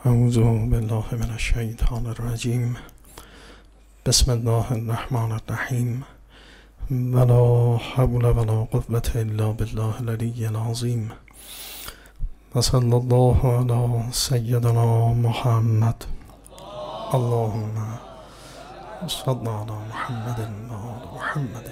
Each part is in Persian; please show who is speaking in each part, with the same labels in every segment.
Speaker 1: اعوذ بالله من الشیطان الرجیم. بسم الله الرحمن الرحیم. ولا حول ولا قوة الا بالله العلی العظیم. و صلی الله علی سیدنا محمد. اللهم صل علی محمد و آل محمد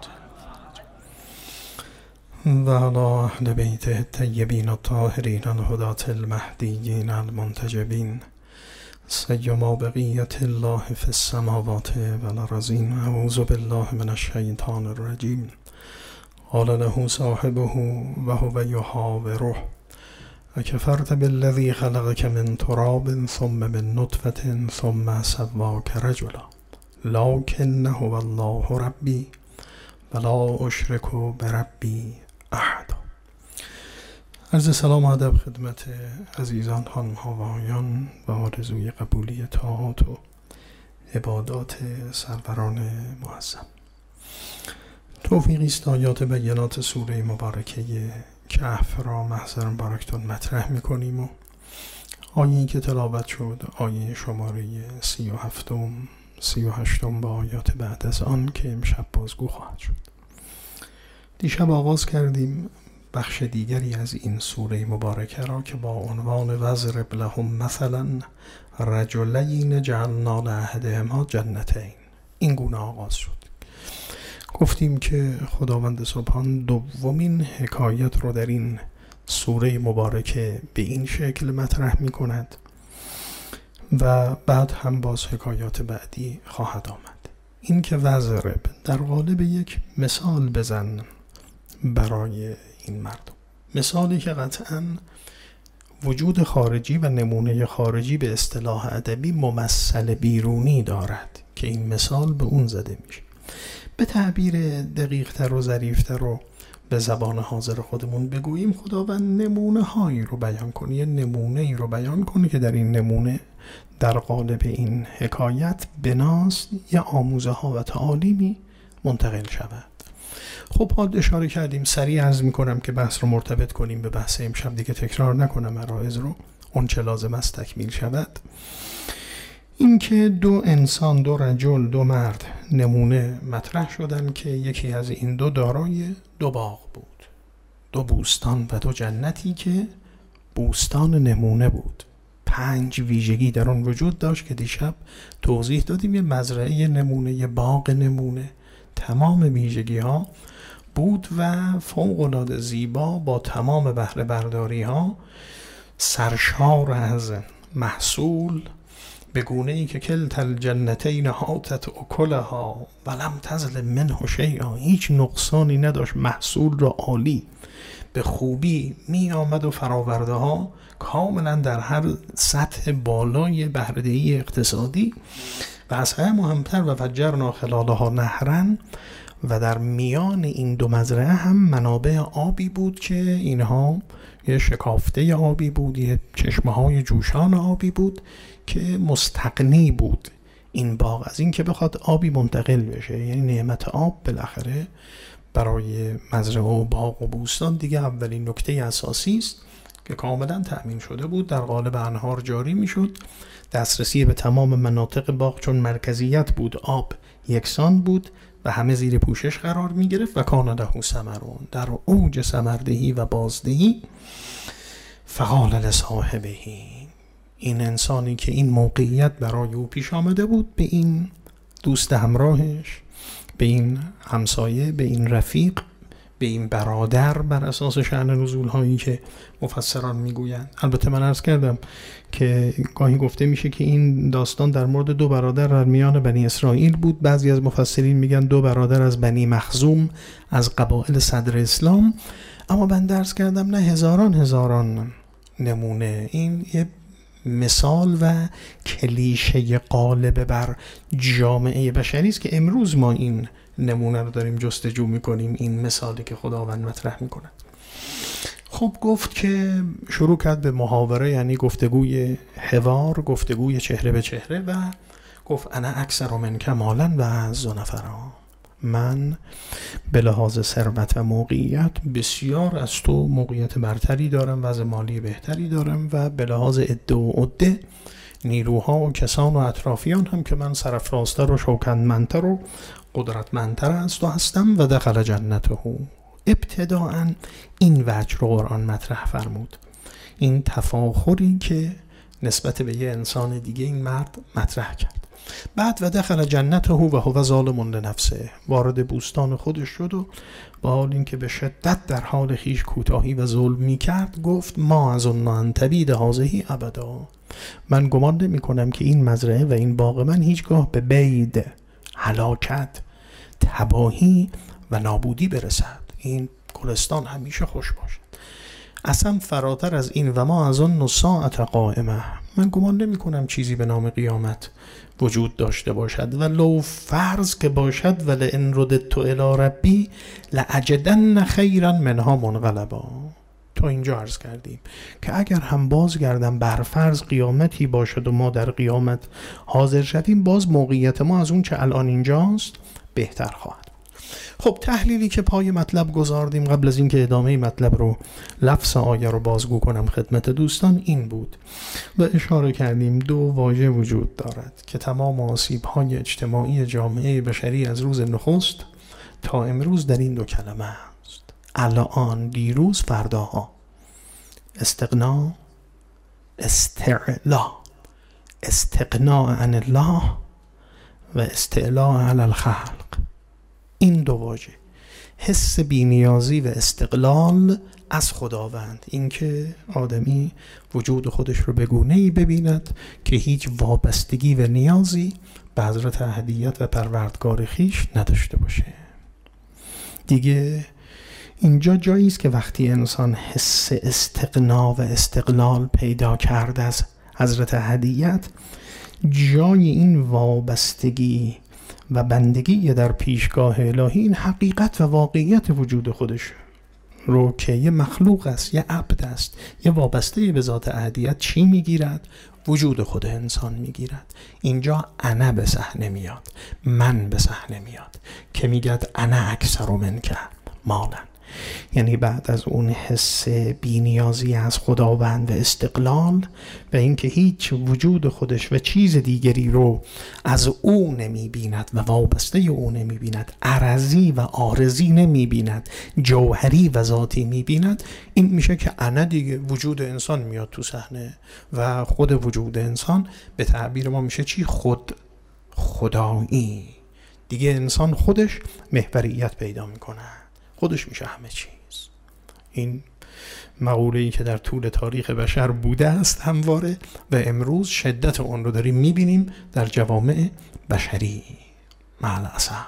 Speaker 1: و علی اهل بیته الطیبین الطاهرین الهداة المهدیین المنتجبین سیما بقیة الله فی السماوات والارضین. اعوذ بالله من الشیطان الرجیم. قال له صاحبه و هو یحاوره اکفرت بالذی خلقک من تراب ثم من نطفة ثم سواک رجلا لکن هو الله ربی ولا اشرک بربی احد. عرض سلام و ادب خدمت عزیزان، خانم‌ها و آقایان و آرزوی قبولی طاعات و عبادات سروران معظم. توفیقی است آیات بینات سوره مبارکه کهف را محضر مبارکتون مطرح می‌کنیم و آیه‌ای که تلاوت شد آیه شماره 38 با آیات بعد از آن که امشب بازگو خواهد شد. دیشب آغاز کردیم بخش دیگری از این سوره مبارکه را که با عنوان وضرب لهم مثلا رجلین جعلنا لأحدهما جنتین این گونه آغاز شد. گفتیم که خداوند سبحان دومین حکایت رو در این سوره مبارکه به این شکل مطرح می کند و بعد هم باز حکایات بعدی خواهد آمد. این که وضرب در قالب یک مثال بزن برای این مردم، مثالی که قطعاً وجود خارجی و نمونه خارجی به اصطلاح ادبی ممثل بیرونی دارد که این مثال به اون زده میشه. به تعبیر دقیق‌تر و ظریف‌تر و به زبان حاضر خودمون بگوییم خداوند نمونه هایی رو بیان کنه، یه نمونه ای رو بیان کنه که در این نمونه در قالب این حکایت بناست یه آموزه ها و تعالیمی منتقل شود. خب حال اشاره کردیم، سریع عرض میکنم که بحث رو مرتبط کنیم به بحث امشب، دیگه تکرار نکنم مراحض رو، اون چه لازم است تکمیل شود. این که دو انسان، دو رجل، دو مرد نمونه مطرح شدن که یکی از این دو دارای دو باغ بود، دو بوستان و دو جنتی که بوستان نمونه بود. 5 ویژگی در اون وجود داشت که دیشب توضیح دادیم. یه مزرعه نمونه، یه باغ نمونه، تمام ویژگی ها بود و فوق العاده زیبا با تمام بهره برداری ها، سرشار از محصول، به گونه ای که کلتا الجنتین آتت اکلها ولم تظلم منه شیئا، هیچ نقصانی نداشت، محصول را عالی به خوبی می آمد و فراورده ها کاملا در هر سطح بالای بهره‌دهی اقتصادی و از همه مهمتر و فجرنا خلالها نهرا، و در میان این دو مزرعه هم منابع آبی بود که اینها یه شکافته آبی بود، یه چشمه های جوشان آبی بود که مستغنی بود این باغ از این که بخواد آبی منتقل بشه. یعنی نعمت آب بالاخره برای مزرعه و باغ و بوستان دیگه اولین نکته اساسی است که کاملا تأمین شده بود، در قالب انهار جاری میشد، دسترسی به تمام مناطق باغ چون مرکزیت بود آب یکسان بود و همه زیر پوشش قرار می گرفت. و کان له ثمرون، در اوج ثمردهی و بازدهی. فقال لصاحبه، این انسانی که این موقعیت برای او پیش آمده بود به این دوست همراهش، به این همسایه، به این رفیق، به این برادر، بر اساس شأن نزول هایی که مفسران میگویند. البته من عرض کردم که گاهی گفته میشه که این داستان در مورد دو برادر در میان بنی اسرائیل بود، بعضی از مفسرین میگن دو برادر از بنی مخزوم از قبایل صدر اسلام، اما من عرض کردم نه، هزاران نمونه. این یه مثال و کلیشه غالب بر جامعه بشری است که امروز ما این نمونه رو داریم جستجو میکنیم، این مثالی که خداوند مطرح میکنه. خب گفت که شروع کرد به محاوره، یعنی گفتگوی حوار، گفتگوی چهره به چهره، و گفت انا اکثر منک مالا و اعز نفرا، من به لحاظ ثروت و موقعیت بسیار از تو موقعیت برتری دارم، وضع مالی بهتری دارم و به لحاظ عده و عده نیروها و کسان و اطرافیان هم که من سرافرازتر و شوکتمندتر و قدرتمندتر از تو هستم. و دخل جنته. ابتداءً این وجه رو قرآن مطرح فرمود، این تفاخری که نسبت به یه انسان دیگه این مرد مطرح کرد. بعد و دخل جنته و هو ظالم لنفسه، وارد بوستان خودش شد و با حال اینکه به شدت در حال خیش کوتاهی و ظلم می کرد گفت ما اظن ان تبید هذه ابدا، من گمان نمی کنم که این مزرعه و این باغ من هیچگاه به بید، هلاکت، تباهی و نابودی برسد. این گلستان همیشه خوش باشد. اصلا فراتر از این و ما اظن الساعة قائمه، من گمان نمی کنم چیزی به نام قیامت وجود داشته باشد. و لو فرض که باشد ولئن رددت الی ربی لاجدن خیرا منها منقلبا. تا اینجا عرض کردیم که اگر هم بازگردم بر فرض قیامتی باشد و ما در قیامت حاضر شدیم، باز موقعیت ما از اون که الان اینجاست بهتر خواهد. خب تحلیلی که پای مطلب گذاردیم قبل از اینکه ادامه مطلب رو لفظ آیه رو بازگو کنم خدمت دوستان این بود و اشاره کردیم دو واژه وجود دارد که تمام آسیب‌های اجتماعی جامعه بشری از روز نخست تا امروز در این دو کلمه است. الان، دیروز، فرداها. استغنا، استعلا، استغنا عن الله و استعلا علی الخلق. این دو واژه، حس بی‌نیازی و استقلال از خداوند، اینکه آدمی وجود خودش رو به گونه‌ای ببیند که هیچ وابستگی و نیازی به حضرت احدیت و پروردگار خیش نداشته باشه. دیگه اینجا جایی است که وقتی انسان حس استغنا و استقلال پیدا کرد از حضرت احدیت، جای این وابستگی و بندگی در پیشگاه الهی، این حقیقت و واقعیت وجود خودش رو که یه مخلوق است، یه عبد است، یه وابسته به ذات احدیت چی میگیرد؟ وجود خود انسان میگیرد. اینجا انا به صحنه میاد، من به صحنه میاد که میگد انا اکثر منک مالا. یعنی بعد از اون حس بی‌نیازی از خداوند و استقلال و اینکه هیچ وجود خودش و چیز دیگری رو از او نمی بیند و وابسته او نمی بیند، عرضی و عارضی نمی بیند، جوهری و ذاتی می بیند، این میشه که انا دیگه وجود انسان میاد تو صحنه و خود وجود انسان به تعبیر ما میشه چی؟ خدایی. دیگه انسان خودش محوریت پیدا میکنه، خودش میشه همه چیز. این مقوله‌ای که در طول تاریخ بشر بوده است همواره و امروز شدت اون رو داریم میبینیم در جوامع بشری مع الاسف.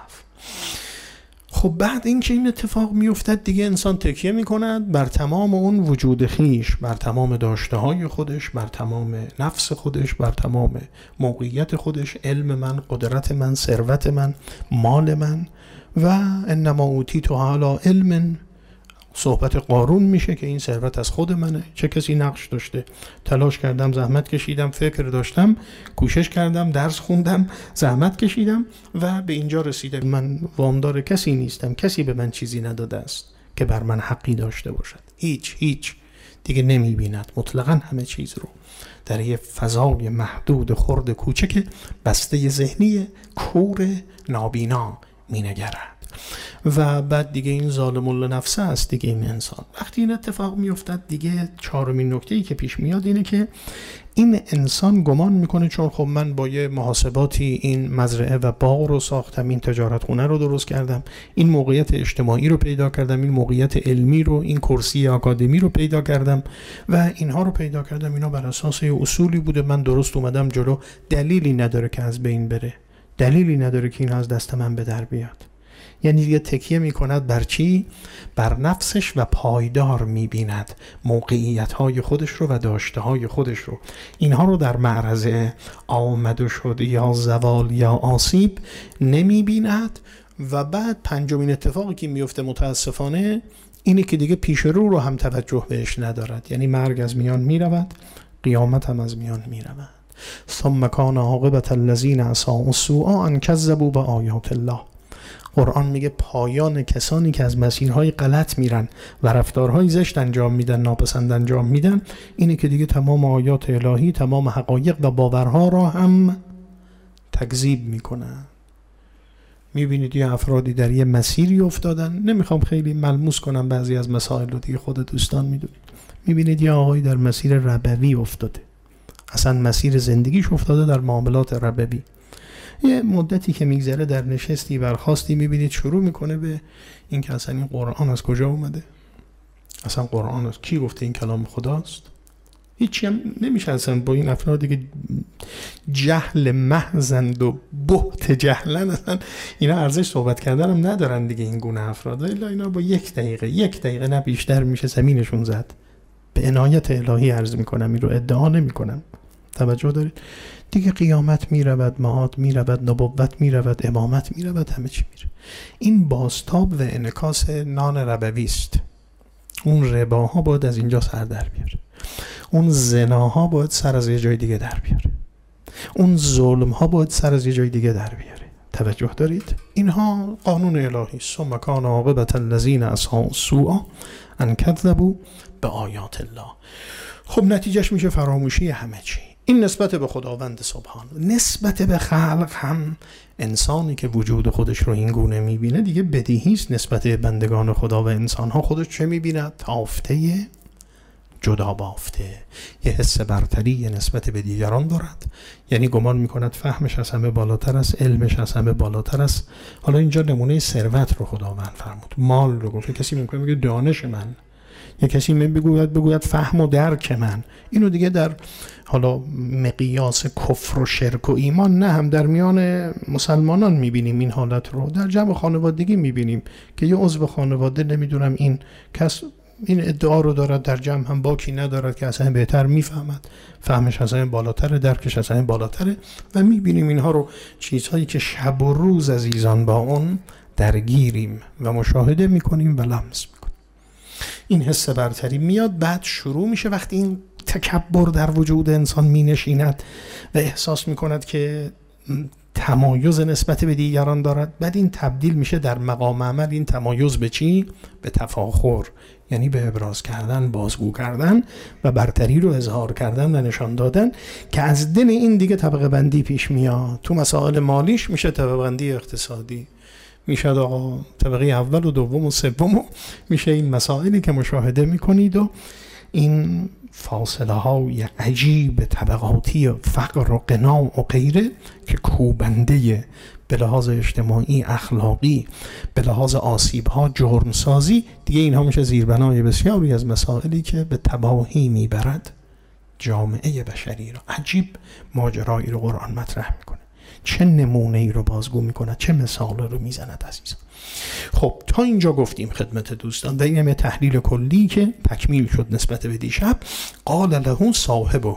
Speaker 1: خب بعد اینکه این اتفاق میافتد دیگه انسان تکیه میکند بر تمام اون وجود خیش، بر تمام داشته های خودش، بر تمام نفس خودش، بر تمام موقعیت خودش، علم من، قدرت من، ثروت من، مال من. و انما اوتیت علی علم، صحبت قارون میشه که این ثروت از خود منه، چه کسی نقش داشته؟ تلاش کردم، زحمت کشیدم، فکر داشتم، کوشش کردم، درس خوندم، زحمت کشیدم و به اینجا رسیدم. من وامدار کسی نیستم، کسی به من چیزی نداده است که بر من حقی داشته باشد. هیچ دیگه نمیبیند مطلقاً همه چیز رو در یه فضای محدود خرد کوچک بسته ذهنی کور نابینا مینگرد. و بعد دیگه این ظالم لنفسه است دیگه این انسان. وقتی این اتفاق میافتد دیگه چهارمین نکته‌ای که پیش میاد اینه که این انسان گمان میکنه چون خب من با یه محاسباتی این مزرعه و باغ رو ساختم، این تجارت خونه رو درست کردم، این موقعیت اجتماعی رو پیدا کردم، این موقعیت علمی رو، این کرسی آکادمی رو پیدا کردم و اینها رو پیدا کردم، اینا بر اساس یه اصولی بوده، من درست اومدم جلو، دلیلی نداره که از بین بره، دلیلی نداره که این از دست من به در بیاد. یعنی دیگه تکیه می کند بر چی؟ بر نفسش و پایدار می بیند موقعیت‌های خودش رو و داشته‌های خودش رو. اینها رو در معرض آمد و شد یا زوال یا آسیب نمی بیند. و بعد پنجمین اتفاقی که میفته متاسفانه اینه که دیگه پیش رو هم توجه بهش ندارد. یعنی مرگ از میان می رود، قیامت هم از میان می رود. ثم کان عاقبة الذین اساءوا السوء ان کذبوا بآیات الله. قرآن میگه پایان کسانی که از مسیرهای غلط میرن و رفتارهای زشت انجام میدن، ناپسند انجام میدن، اینه که دیگه تمام آیات الهی، تمام حقایق و باورها را هم تکذیب میکنن. میبینید یه افرادی در یه مسیری افتادن، نمیخوام خیلی ملموس کنم بعضی از مسائل رو، دیگه خود دوستان میدونید. میبینید یه آقایی در مسیر ربوی افتاده، اصلا مسیر زندگیش افتاده در معاملات ربوی. یه مدتی که میگذره در نشستی برخاستی میبینید شروع میکنه به این که اصلا این قرآن از کجا اومده، اصلا قرآن از کی گفته این کلام خداست. هیچی هم نمیشه اصلا با این افرادی که جهل محضند و بهت جهلن، اصلا اینا ارزش صحبت کردن هم ندارن دیگه. این گونه افراد الا اینا با یک دقیقه نه بیشتر میشه زمینشون زد. به عنایت الهی عرض میکنم، این رو ادعا نمیکنم، توجه دارید دیگه. قیامت میرود، معاد میرود، نبوت میرود، امامت میرود، همه چی میره. این بازتاب و انعکاس نان ربوی است. اون رباها باید از اینجا سر در بیاره، اون زناها باید سر از یه جای دیگه در بیاره، اون ظلمها باید سر از یه جای دیگه در بیاره. توجه دارید؟ اینها قانون الهی است. ثم کان عاقبة الذین اساءوا السوء ان کذبوا بآیات الله. خب نتیجهش میشه فراموشی همه چی. این نسبت به خداوند سبحان. نسبت به خلق هم انسانی که وجود خودش رو این گونه میبینه دیگه بدیهی است نسبت به بندگان خدا و انسانها خودش چه میبیند؟ تافته جدا بافته، یه حس برتری یه نسبت به دیگران دارد، یعنی گمان میکند فهمش از همه بالاتر است، علمش از همه بالاتر است. حالا اینجا نمونه ثروت رو خداوند فرمود، مال رو گفت. کسی ممکنه بگه دانش من، یا کسی بگوید فهم و درک من. اینو دیگه در حالا مقیاس کفر و شرک و ایمان نه، هم در میان مسلمانان میبینیم این حالت رو. در جمع خانوادگی میبینیم که یه عضو خانواده نمیدونم این کس این ادعا رو دارد، در جمع هم باکی ندارد که اصلا بهتر میفهمد، فهمش اصلا بالاتره، درکش اصلا بالاتره. و میبینیم اینها رو، چیزهایی که شب و روز عزیزان با اون درگیریم و مشاهده میکنیم و لمس میکنیم. این حس برتری میاد، بعد شروع میشه وقتی این تکبر در وجود انسان می نشیند و احساس می کند که تمایز نسبت به دیگران دارد، بعد این تبدیل میشه در مقام عمل این تمایز به چی؟ به تفاخر، یعنی به ابراز کردن، بازگو کردن و برتری رو اظهار کردن و نشان دادن، که از دل این دیگه طبقه بندی پیش میاد. تو مسائل مالیش میشه طبقه بندی اقتصادی، میشه آقا طبقه اول و دوم و سوم، میشه این مسائلی که مشاهده میکنید و این فاصله های عجیب طبقاتی فقر و غنا و غیره که کوبنده به لحاظ اجتماعی، اخلاقی، به لحاظ آسیب ها، جرم سازی، دیگه اینها میشه زیربنای بسیاری از مسائلی که به تباهی میبرد جامعه بشری را. عجیب ماجرایی رو قرآن مطرح میکنه، چه نمونه ای رو بازگو میکنه، چه مثال رو میزند عزیزان. خب تا اینجا گفتیم خدمت دوستان، در این تحلیل کلی که تکمیل شد نسبت به دیشب. قال له صاحبه،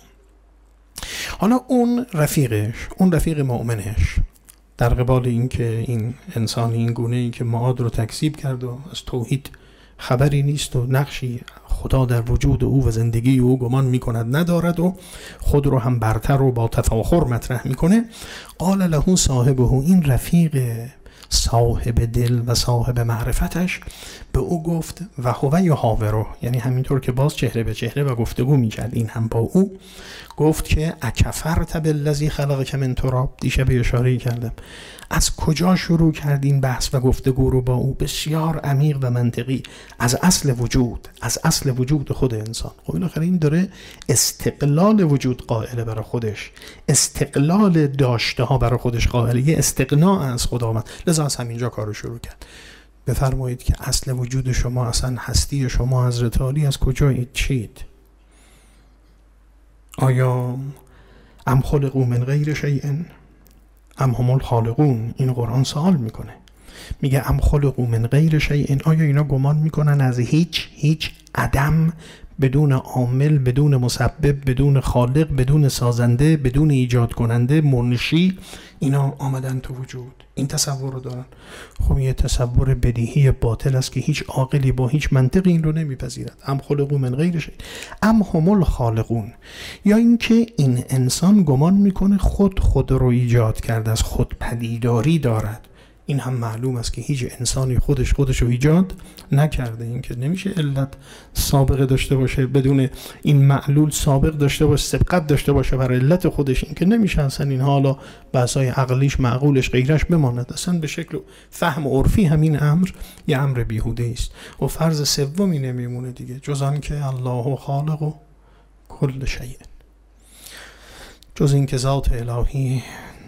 Speaker 1: حالا اون رفیقش، اون رفیق مؤمنش، در قبال این که این انسان این گونه ای که معاد رو تکذیب کرد و از توحید خبری نیست و نقشی خدا در وجود او و زندگی او گمان میکند ندارد و خود رو هم برتر و با تفاخر مطرح میکنه. قال له صاحبه، این رفیق صاحب دل و صاحب معرفتش به او گفت و هو یحاوره، یعنی همینطور که باز چهره به چهره و گفتگو میکرد این هم با او، گفت که اکفرت بالذی خلقک من تراب. دیشب اشاره کردم از کجا شروع کردین بحث و گفتگو رو با او، بسیار عمیق و منطقی، از اصل وجود، از اصل وجود خود انسان. خب بالاخره این داره استقلال وجود قائله برای خودش، استقلال داشته ها برای خودش قائله، یه استقناع از خداوند، لذا از همینجا کارو شروع کرد. بفرمایید که اصل وجود شما، اصلا هستی شما حضرت عالی از کجایید، چید؟ آیا ام خلقوا من غیر شیء ام هم الخالقون؟ این قرآن سوال میکنه، میگه ام خلقوا من غیر شیء، آیا اینا گمان میکنن از هیچ عدم، بدون عامل، بدون مسبب، بدون خالق، بدون سازنده، بدون ایجاد کننده، منشی، اینا آمدن تو وجود؟ این تصور رو دارن. خب یه تصور بدیهی باطل است که هیچ عاقلی با هیچ منطقی این رو نمیپذیرد. ام خلقوا من غیر شیء ام هم الخالقون، یا اینکه این انسان گمان میکنه خود رو ایجاد کرده، از خود پدیداری دارد، این هم معلوم است که هیچ انسانی خودش رو ایجاد نکرده. این که نمیشه علت سابقه داشته باشه بدون این معلول سابق داشته باشه، سبقت داشته باشه بر علت خودش. این که نمیشه اصلا. این حالا بحثای عقلیش، معقولش، غیرش بماند. اصلا به شکل فهم و عرفی همین امر یه امر بیهوده است. و فرض سومی نمیمونه دیگه جز آن که الله خالق و کل شیء، جز این که ذات الهی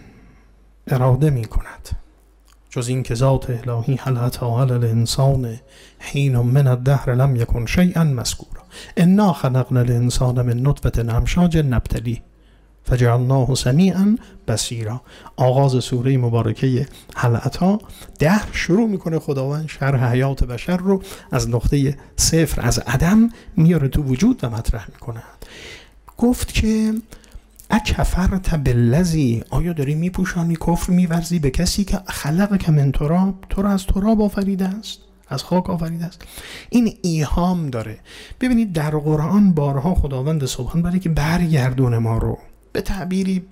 Speaker 1: اراده می کند، جز این که ذات الهی هل اتی علی الانسان حین من الدهر لم یکن شیئا مذکورا انا خلقنا الانسان من نطفة امشاج نبتلیه فجعلناه سمیعا بصیرا. آغاز سوره مبارکه هل اتی دهر شروع میکنه خداوند شرح حیات بشر رو از نقطه صفر، از عدم میاره تو وجود و مطرح میکنه. گفت که اکفرت بالذی، آیا داری میپوشانی، کفر میورزی به کسی که خلقک من تراب، تو را از تراب آفریده است، از خاک آفریده است. این ایهام داره. ببینید در قرآن بارها خداوند سبحان برای که برگردونه ما رو، به تعبیری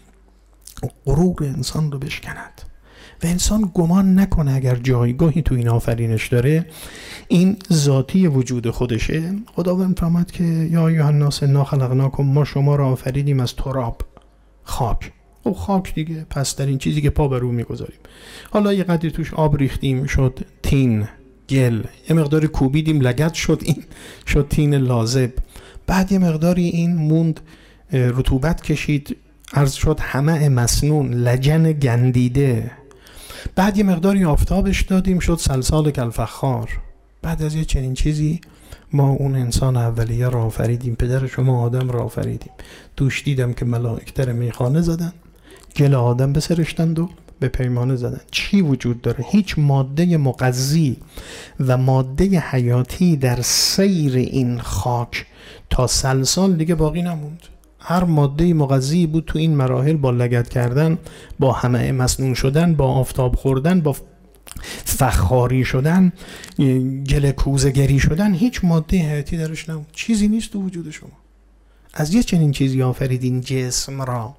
Speaker 1: غرور انسان رو بشکند و انسان گمان نکنه اگر جایگاهی تو این آفرینش داره این ذاتی وجود خودشه. خداوند فرمود که یا ایها الناس انا خلقناکم، ما شما را آفریدیم از تراب، خاک. او خاک دیگه، پس در این چیزی که پا بر او میگذاریم، حالا یه قدری توش آب ریختیم شد تین، گل، یه مقداری کوبیدیم لگد شد، این شد تین لازب، بعد یه مقداری این موند رطوبت کشید عرض شد همه مسنون، لجن گندیده، بعد یه مقداری آفتابش دادیم شد سلسال کالفخار. بعد از یه چنین چیزی ما اون انسان اولیه را آفریدیم، پدر شما آدم را آفریدیم. دوش دیدم که ملائک در میخانه زدن، گل آدم بسرشتند و به پیمانه زدن. چی وجود داره؟ هیچ ماده مغذی و ماده حیاتی در سیر این خاک تا سلسال دیگه باقی نموند. هر ماده مغذی بود تو این مراحل، با لگد کردن، با همه مسنون شدن، با آفتاب خوردن، با فخاری شدن، گل کوزه‌گری شدن، هیچ ماده حیاتی درش نبود. چیزی نیست تو وجود شما. از یه چنین چیزی آفریدین جسم را.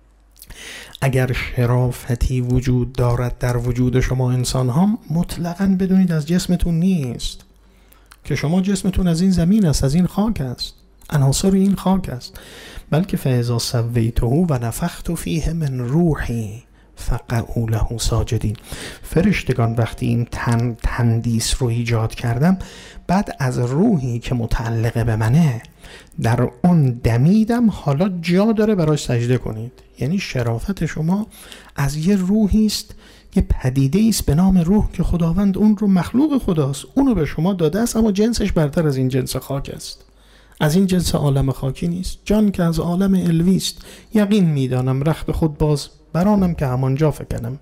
Speaker 1: اگر شرافتی وجود دارد در وجود شما انسان ها، مطلقاً بدونید از جسمتون نیست، که شما جسمتون از این زمین است، از این خاک است، عناصر این خاک است، بلکه فاذا سویته و نفخت فیه من روحی فقعوا له ساجدین. فرشتگان وقتی این تندیس رو ایجاد کردم، بعد از روحی که متعلق به منه در اون دمیدم، حالا جا داره براش سجده کنید. یعنی شرافت شما از یه روحی است، یه پدیده است به نام روح که خداوند اون رو مخلوق خداست، اونو به شما داده است، اما جنسش برتر از این جنس خاک است، از این جنس عالم خاکی نیست. جان که از عالم علوی است، یقین میدانم رخت خود باز برانم که همانجا فکنم.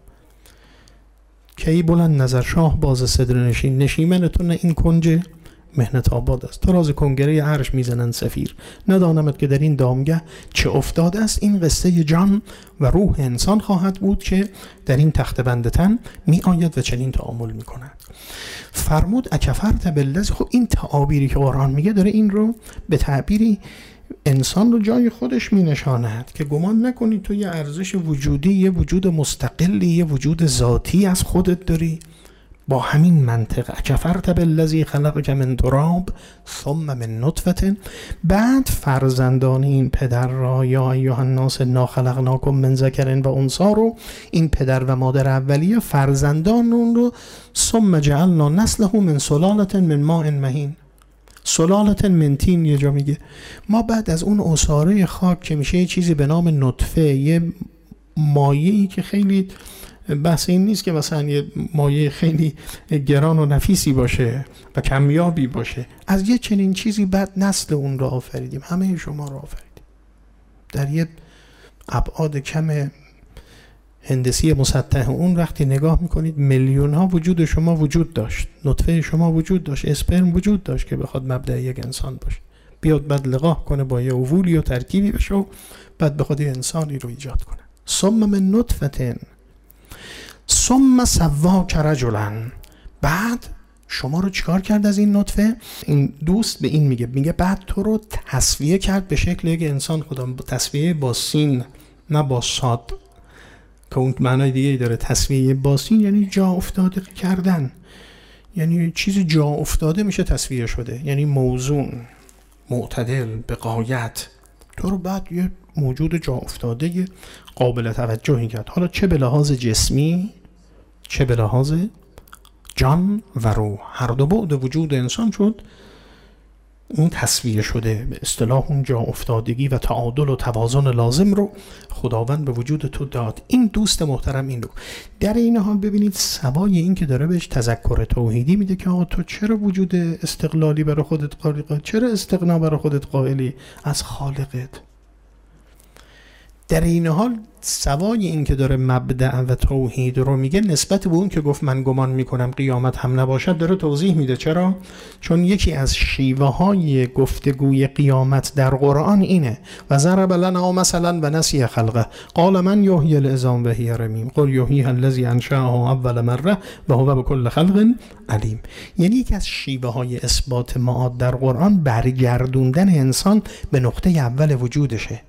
Speaker 1: کی بلند نظر شاه باز صدر نشین، نشیمنتون این کنج مهنت آباد است. تراز کنگره عرش میزنن سفیر، ندانمت که در این دامگه چه افتاده است. این قصه جان و روح انسان خواهد بود که در این تخت بند تن می آید و چنین تعامل می کند. فرمود اکفرت بالذی. خب این تعابیری که قرآن میگه داره این رو به تعبیری انسان رو جای خودش می نشاند که گمان نکنی تو یه ارزش وجودی، یه وجود مستقلی، یه وجود ذاتی از خودت داری. با همین منطق اکفرت بالذی خلقک من تراب ثم من نطفه، بعد فرزندان این پدر را یا ایها الناس انا خلقناکم من ذکر و انثی رو، این پدر و مادر اولیه فرزندان اون رو، ثم جعلنا نسله من سلاله من ماء مهین، سلاله من طین. یه جا میگه ما بعد از اون عصاره خاک که میشه یه چیزی به نام نطفه، یه مایعی که خیلی بحث این نیست که مثلا یه مایع خیلی گران و نفیسی باشه و کمیابی باشه، از یه چنین چیزی بعد نسل اون رو آفریدیم، همه شما رو آفریدیم. در یه ابعاد کم هندسی مسطح اون وقتی نگاه میکنید میلیون ها وجود شما وجود داشت، نطفه شما وجود داشت، اسپرم وجود داشت که بخواد مبدأ یک انسان باشه، بیاد بعد لقاح کنه با یه اوولی و ترکیبی بشه و بعد بخواد یه انسانی رو ایجاد کنه. ثم من نطفه ثم سواک رجلا، بعد شما رو چیکار کرد از این نطفه؟ این دوست به این میگه بعد تو رو تسویه کرد به شکل یک انسان. خدا تصفیه با سین نه با صاد، که اون معنای دیگه داره. تسویه باسین یعنی جا افتاده کردن، یعنی چیز جا افتاده میشه تسویه شده، یعنی موزون، معتدل، به غایت. تو رو بعد یه موجود جا افتاده قابل توجهی کرد، حالا چه به لحاظ جسمی چه به لحاظ جان و روح، هر دو بعد وجود انسان شد اون تصویه شده. به اصطلاح اون جا افتادگی و تعادل و توازن لازم رو خداوند به وجود تو داد. این دوست محترم این رو در این حال ببینید سوای این که داره بهش تذکر توحیدی میده که آقا تو چرا وجود استقلالی برای خودت قائلی، چرا استغنا برای خودت قائلی از خالقت. در این حال سوای این که داره مبدأ و توحید رو میگه، نسبت به اون که گفت من گمان میکنم قیامت هم نباشد داره توضیح میده. چرا؟ چون یکی از شیوه های گفتگوی قیامت در قرآن اینه و ضرب لنا مثلا و نسی خلقه قال من یحیی العظام و هی رمیم قل یحییها الذی انشأها اول مره و هو بكل خلق علیم. یعنی یکی از شیوه های اثبات معاد در قرآن برگردوندن انسان به نقطه اول وجودشه.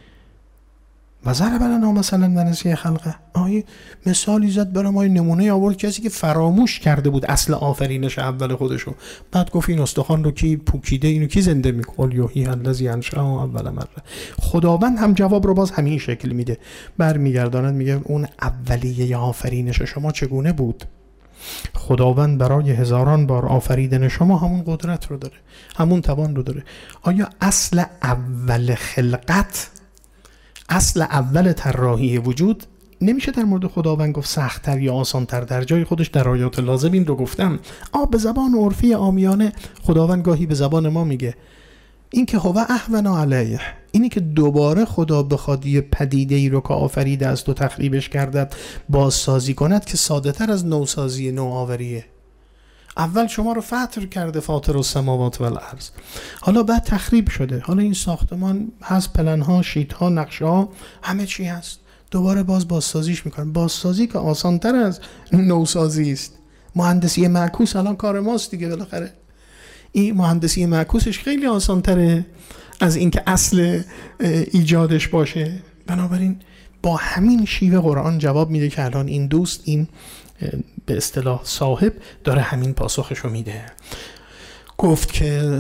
Speaker 1: و ضرب لنا مثلا و نسی خلقه، مثالی زد برای ما، نمونه آورد کسی که فراموش کرده بود اصل آفرینش اول خودشو، بعد گفت این استخوان رو کی پوکیده، اینو کی زنده میکنه، یحییها الذی انشأها اول مره. خداوند هم جواب رو باز همین شکل میده، برمیگرداند میگه اون اولیه آفرینش شما چگونه بود. خداوند برای هزاران بار آفریدن شما همون قدرت رو داره، همون توان رو داره. آیا اصل اول خلقت، اصل اول طراحی وجود نمیشه در مورد خداوند گفت سخت‌تر یا آسان‌تر؟ در جای خودش در آیات لازم این رو گفتم. به زبان عرفی عامیانه خداوند گاهی به زبان ما میگه این که هو اهون علیه، اینی که دوباره خدا بخواد یه پدیده‌ای رو که آفریده است و تخریبش کرده بازسازی کند که ساده‌تر از نوسازی نوآوریه. اول شما رو فطر کرده فاطر السماوات و الارض، حالا بعد تخریب شده، حالا این ساختمان هست، پلن‌ها، شیت‌ها، نقشه‌ها، همه چی هست، دوباره بازسازیش میکنن. بازسازی که آسان‌تر از نوسازی است. مهندسی معکوس الان کار ماست دیگه، بالاخره این مهندسی معکوسش خیلی آسان‌تره از اینکه اصل ایجادش باشه. بنابراین با همین شیوه قرآن جواب میده که الان این دوست، این به اصطلاح صاحب، داره همین پاسخشو میده. گفت که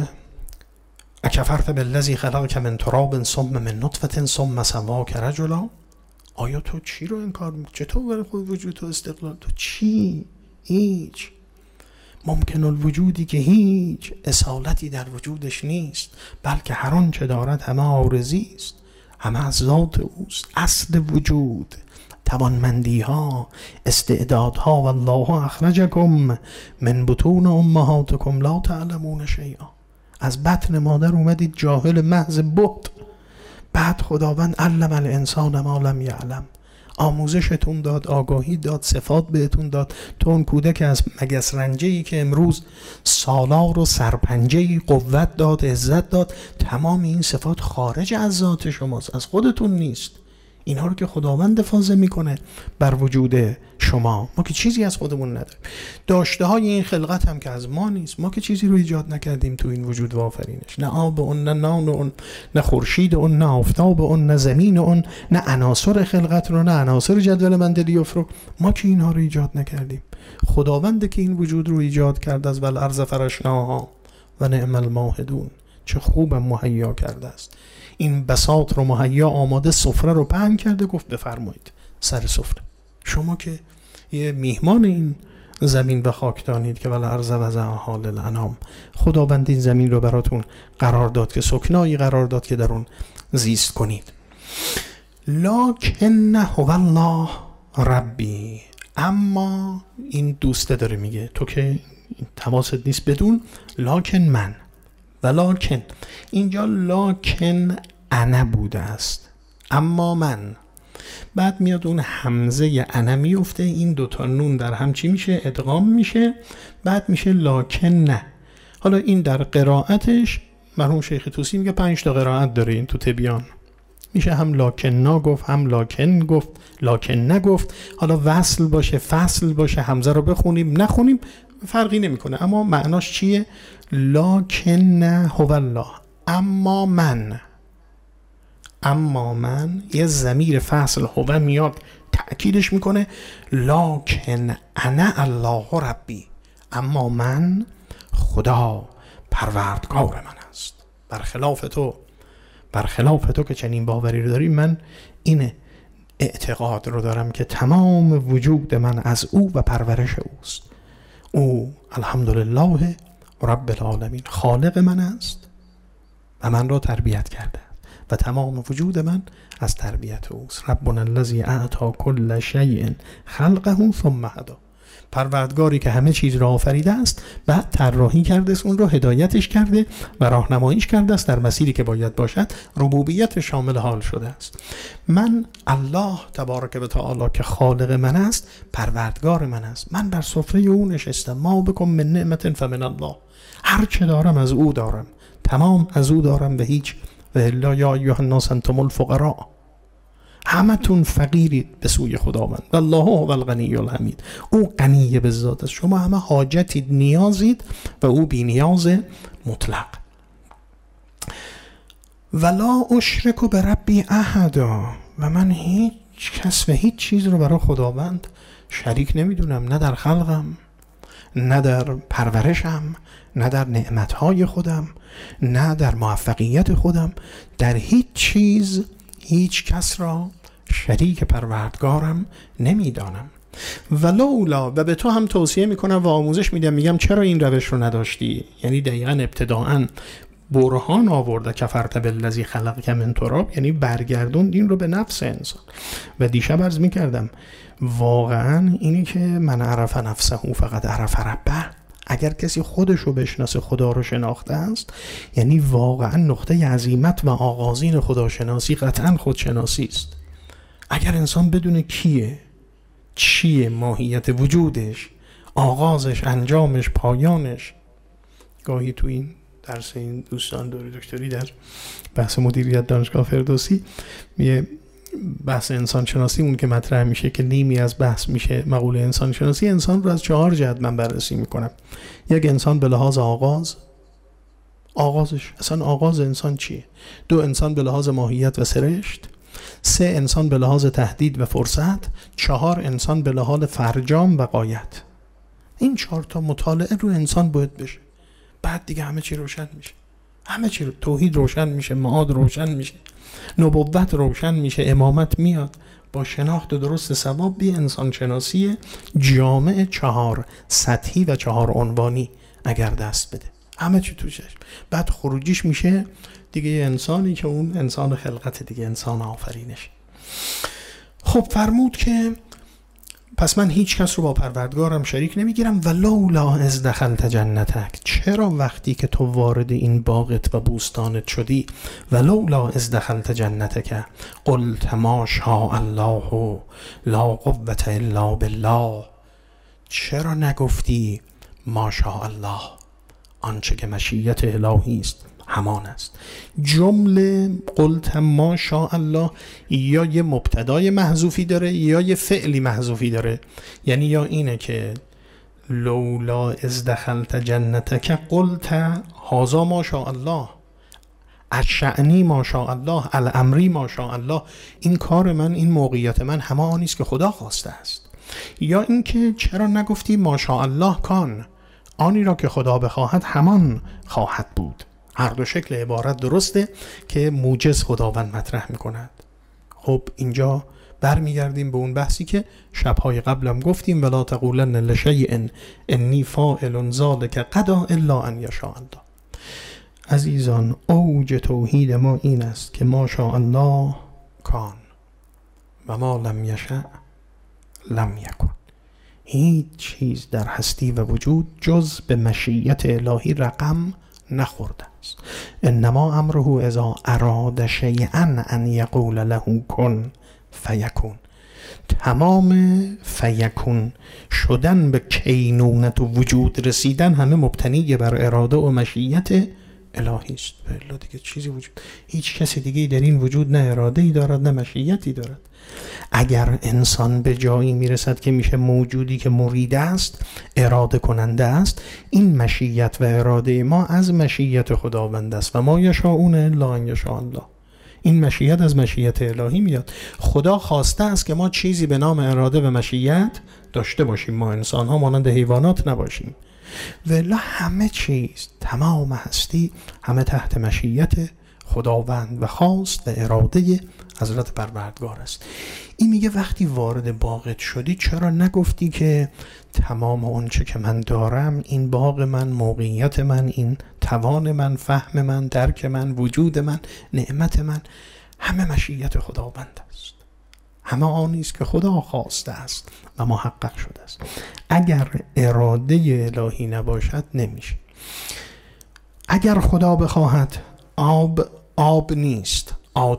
Speaker 1: اکفرت بالذی خلقک من تراب ثم من نطفه ثم سواک رجلا، آیا تو چی رو انکار میکنی؟ چطور برای خود وجود تو استقلال؟ تو چی؟ هیچ. ممکن الوجودی که هیچ اصالتی در وجودش نیست، بلکه هر آنچه دارد همه عارضی است، همه از ذات اوست. اصل وجود، توانمندی ها، استعدادها، والله اخرجکم من بطون امهاتکم لا تعلمون شیئا، از بطن مادر اومدید جاهل محض بهت، بعد خداوند علم الانسان ما لم یعلم، آموزشتون داد، آگاهی داد، صفات بهتون داد. تو اون کودک از مگس رنجه‌ای که امروز سالار و سرپنجه‌ای قوت داد، عزت داد، تمام این صفات خارج از ذات شماست، از خودتون نیست. اینها رو که خداوند حفاظ میکنه بر وجود شما. ما که چیزی از خودمون نداریم. داشته های این خلقت هم که از ما نیست. ما که چیزی رو ایجاد نکردیم تو این وجود و آفرینش. نه آب اون، نه نان اون، نه خورشید اون، نه آفتاب اون، نه زمین اون، نه عناصر خلقت رو، نه عناصر جدول مندلیوف رو. ما که اینها رو ایجاد نکردیم. خداوند که این وجود رو ایجاد کرده از والارض فرشناها و نعم الماهدون، چه خوبم مهیا کرده است. این بساط رو مهیا آماده، سفره رو پهن کرده، گفت بفرمایید سر سفره. شما که یه میهمان این زمین و خاکدانید که والارض وضعها للانام، خداوند این زمین رو براتون قرار داد که سکنایی قرار داد که در اون زیست کنید. لکن هو الله ربی، اما این دوسته داره میگه تو که تماست نیست بدون، لکن من، ولکن اینجا لکن انا بوده است، اما من، بعد میاد اون همزه انا میفته، این دوتا نون در هم چی میشه؟ ادغام میشه، بعد میشه لکن نه. حالا این در قرائتش مرحوم شیخ طوسی میگه 5 تا قرائت داره این تو تبیان، میشه هم لکن نا گفت، هم لکن گفت، لکن نگفت. حالا وصل باشه، فصل باشه، همزه رو بخونیم نخونیم فرقی نمیکنه، اما معناش چیه؟ لکن هو الله، اما من. اما من، یه ضمیر فصل هو میاد تأکیدش میکنه لکن انا الله ربی، اما من خدا پروردگار من است. برخلاف تو که چنین باوری رو داری، من این اعتقاد رو دارم که تمام وجود من از او و پرورش اوست. او الحمدلله رب العالمین خالق من است و من را تربیت کرده و تمام وجود من از تربیت اوست. ربنا الذی اعطی کل شیء خلقه ثم هدی، پروردگاری که همه چیز را آفریده است، بعد طراحی کرده است، اون را هدایتش کرده و راهنماییش کرده است در مسیری که باید باشد. ربوبیت شامل حال شده است. من الله تبارک و تعالی که خالق من است، پروردگار من است. من بر سفره او نشستم. ما بکن من نعمت فمن الله، هر چه دارم از او دارم، تمام از او دارم و هیچ. و الا یا ایها الناس انتم الفقراء، همتون فقیرید به سوی خداوند. والله هو الغنی الحمید، او غنی به ذات است. شما همه حاجتید، نیازید و او بی نیاز مطلق. ولا اشرک بربی احدا، و من هیچ کس و هیچ چیز رو برای خداوند شریک نمیدونم، نه در خلقم، نه در پرورشم، نه در نعمتهای خودم، نه در موفقیت خودم. در هیچ چیز هیچ کس را شریک پروردگارم نمیدانم. ولولا، و به تو هم توصیه میکنم و آموزش میدم، میگم چرا این روش رو نداشتی؟ یعنی دقیقاً ابتداءً برهان آورده کفرت بالذی خلقک من تراب، یعنی برگردون این رو به نفس انسان. و دیشب عرض میکردم واقعاً اینی که من عرف نفسه فقط عرف ربه، اگر کسی خودش رو بشناسه، خدا رو شناخته است، یعنی واقعا نقطه عظیمت و آغازین خداشناسی قطعا خودشناسی است. اگر انسان بدونه کیه، چیه، ماهیت وجودش، آغازش، انجامش، پایانش. گاهی تو این درس این دوستان دوره دکتری در بحث مدیریت دانشگاه فردوسی میگه بحث انسان شناسی اون که مطرح میشه که نیمی از بحث میشه مقوله انسان شناسی، انسان رو از 4 جهت من بررسی میکنم. یک، انسان به لحاظ آغازش، اصلا آغاز انسان چیه؟ 2، انسان به لحاظ ماهیت و سرشت. 3، انسان به لحاظ تهدید و فرصت. 4، انسان به لحاظ فرجام و غایت. این 4 تا مطالعه رو انسان باید بشه، بعد دیگه همه چی روشن میشه. همه چی، توحید روشن میشه، معاد روشن میشه، نبوت روشن میشه، امامت میاد. با شناخت درست ثواب بی انسان شناسی جامع 4 سطحی و 4 عنوانی اگر دست بده، همه چی توشش، بعد خروجیش میشه دیگه انسانی که اون انسان خلقت دیگه، انسان آفرینش. خب فرمود که پس من هیچ کس رو با پروردگارم شریک نمیگیرم. ولولا اذ دخلت جنتک، چرا وقتی که تو وارد این باغت و بوستانت شدی، ولولا اذ دخلت جنتک قلت ما شاء الله لا قوة الا بالله، چرا نگفتی ما شاء الله، آنچه که مشیت الهی است همان است. جمله قلت ما شاء الله یا یه مبتدای محذوفی داره یا یه فعلی محذوفی داره، یعنی یا اینه که لولا اذ دخلت جنتک قلت هذا ما شاء الله، الشأنی ما شاء الله، الامری ما شاء الله، این کار من، این موقعیت من همه آنی است که خدا خواسته است. یا اینکه چرا نگفتی ما شاء الله کان، آنی را که خدا بخواهد همان خواهد بود. هر دو شکل عبارت درسته که موجز خداوند مطرح میکند. خب اینجا برمیگردیم به اون بحثی که شبهای قبلم گفتیم، ولا تقولن لشیء انی فاعل ذلک غدا الا ان یشاء الله. عزیزان، اوج توحید ما این است که ما شاء الله کان و ما لم یشاء لم یکن. هیچ چیز در هستی و وجود جز به مشیت الهی رقم نخورده است. انما امره اذا اراد شیئا ان یقول له کن فیکون. تمام فیکون شدن به کینونت و وجود رسیدن همه مبتنی بر اراده و مشیت الهی است. الا دیگه چیزی وجود، هیچ کسی دیگه در این وجود نه اراده‌ای دارد نه مشیتی دارد. اگر انسان به جایی میرسد که میشه موجودی که مرید است، اراده کننده است، این مشیت و اراده ما از مشیت خداوند است و ما یشاءون الا ان یشاء الله. این مشیت از مشیت الهی میاد. خدا خواسته است که ما چیزی به نام اراده و مشیت داشته باشیم، ما انسان ها مانند حیوانات نباشیم. ولی همه چیز، تمام هستی، همه تحت مشیت خداوند و خواست و اراده حضرت پروردگار است. این میگه وقتی وارد باغت شدی چرا نگفتی که تمام اون چه که من دارم، این باغ من، موقعیت من، این توان من، فهم من، درک من، وجود من، نعمت من، همه مشیت خداوند است، همه آنی است که خدا خواسته است و محقق شده است. اگر اراده الهی نباشد نمیشه. اگر خدا بخواهد آب نیست،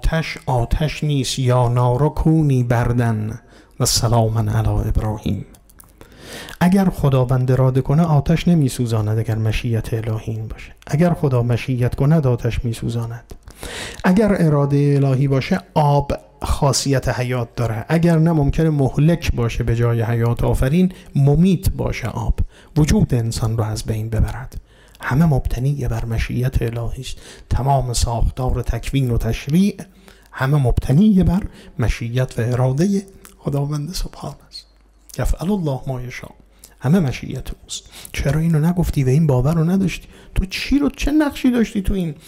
Speaker 1: آتش نیست، یا نار کونی بردن و سلاما علی ابراهیم. اگر خداوند اراده کنه آتش نمیسوزاند، اگر مشیت الهی این باشه. اگر خدا مشیت کند آتش میسوزاند. اگر اراده الهی باشه آب خاصیت حیات داره، اگر نه ممکنه مهلک باشه به جای حیات آفرین، ممیت باشه. آب وجود انسان رو از بین ببرد. همه مبتنی بر مشیت الهی است. تمام ساختار تکوین و تشریع همه مبتنی بر مشیت و اراده خداوند سبحان است. یفعل الله ما یشاء. همه مشیت اوست. چرا اینو نگفتی و این باور رو نداشتی؟ تو چه نقشی داشتی تو این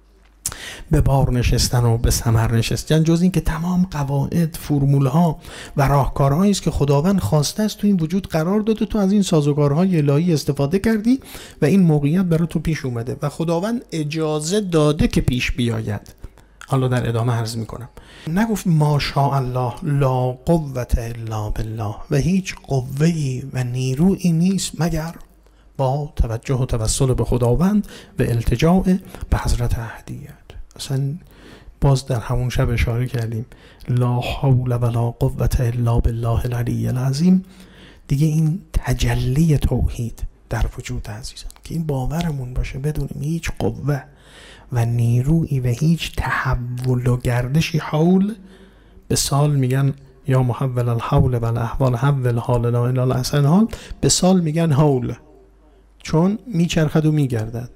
Speaker 1: به بار نشستن و به ثمر نشستن، جز این که تمام قواعد، فرمول ها و راهکارهایی است که خداوند خواسته است تو این وجود قرار داده، تو از این سازوکارهای الهی استفاده کردی و این موقعیت برای تو پیش اومده و خداوند اجازه داده که پیش بیاید. حالا در ادامه عرض میکنم. نگفت ماشاء الله لا قوة الا بالله، و هیچ قوه‌ای و نیرویی نیست مگر با توجه و توسل به خداوند و التجاء به حضرت احدیت. اصلا باز در همون شب اشاره کردیم لا حول ولا قوة الا بالله العلی العظیم. دیگه این تجلی توحید در وجود عزیزان که این باورمون باشه، بدونیم هیچ قوه و نیرویی و هیچ تحول و گردشی، حول به سال میگن یا محول الحول و الاحوال حول حالنا الی الاحسن حال، به سال میگن حول چون میچرخد و میگردد.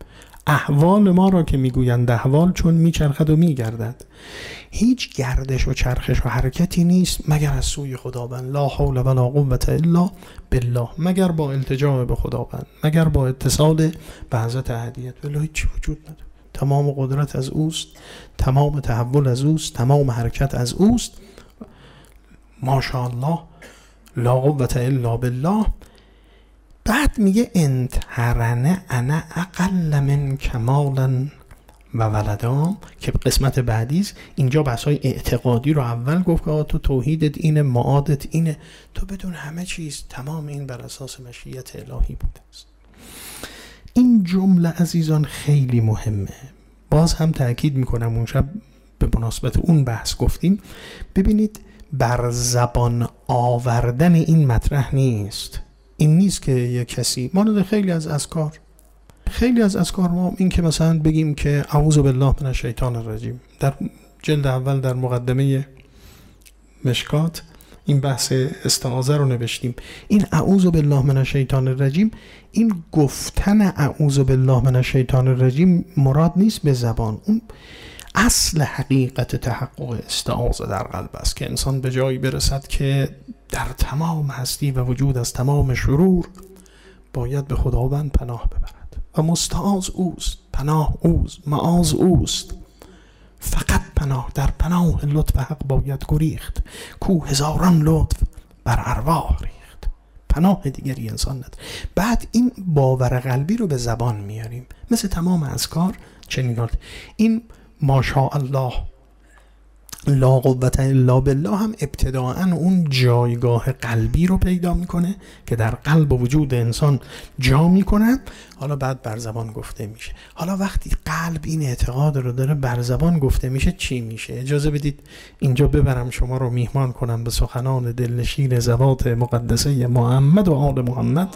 Speaker 1: احوال ما را که میگویند احوال چون میچرخد و میگردد. هیچ گردش و چرخش و حرکتی نیست مگر از سوی خداوند. لا حول ولا قوة الا بالله، مگر با التجاء به خداوند، مگر با اتصال به حضرت احدیت. ولی هیچ وجود نداره. تمام قدرت از اوست، تمام تحول از اوست، تمام حرکت از اوست. ماشاءالله لا قوة الا بالله. بعد میگه انتهرنه انا اقل من کمالا و ولدام، که قسمت بعدیست. اینجا بحثای اعتقادی رو اول گفت که تو توحیدت اینه، معادت اینه، تو بدون همه چیز تمام این بر اساس مشیت الهی بوده است. این جمله عزیزان خیلی مهمه. باز هم تأکید میکنم، اون شب به مناسبت اون بحث گفتیم، ببینید بر زبان آوردن این مطرح نیست. این نیست که یک کسی مانند خیلی از اذکار ما این که مثلا بگیم که اعوذ بالله من الشیطان الرجیم، در جلد اول در مقدمه مشکات این بحث استعاذه رو نوشتیم. این اعوذ بالله من الشیطان الرجیم، این گفتن اعوذ بالله من الشیطان الرجیم مراد نیست به زبان. اون اصل حقیقت تحقق استعاذه در قلب است که انسان به جایی برسد که در تمام هستی و وجود از تمام شرور باید به خداوند پناه ببرد و مستعاذ اوست، پناه اوست، معاذ اوست. فقط پناه، در پناه لطف حق باید گریخت، کو هزاران لطف بر ارواح ریخت. پناه دیگری انسان نداره. بعد این باور قلبی رو به زبان میاریم، مثل تمام اذکار چنین حالت. این ماشاء الله لا قوة الا بالله هم ابتداءً اون جایگاه قلبی رو پیدا میکنه که در قلب و وجود انسان جا میکنه، حالا بعد بر زبان گفته میشه. حالا وقتی قلب این اعتقاد رو داره بر زبان گفته میشه چی میشه؟ اجازه بدید اینجا ببرم شما رو میهمان کنم به سخنان دلنشین ذوات مقدسه محمد و آل محمد.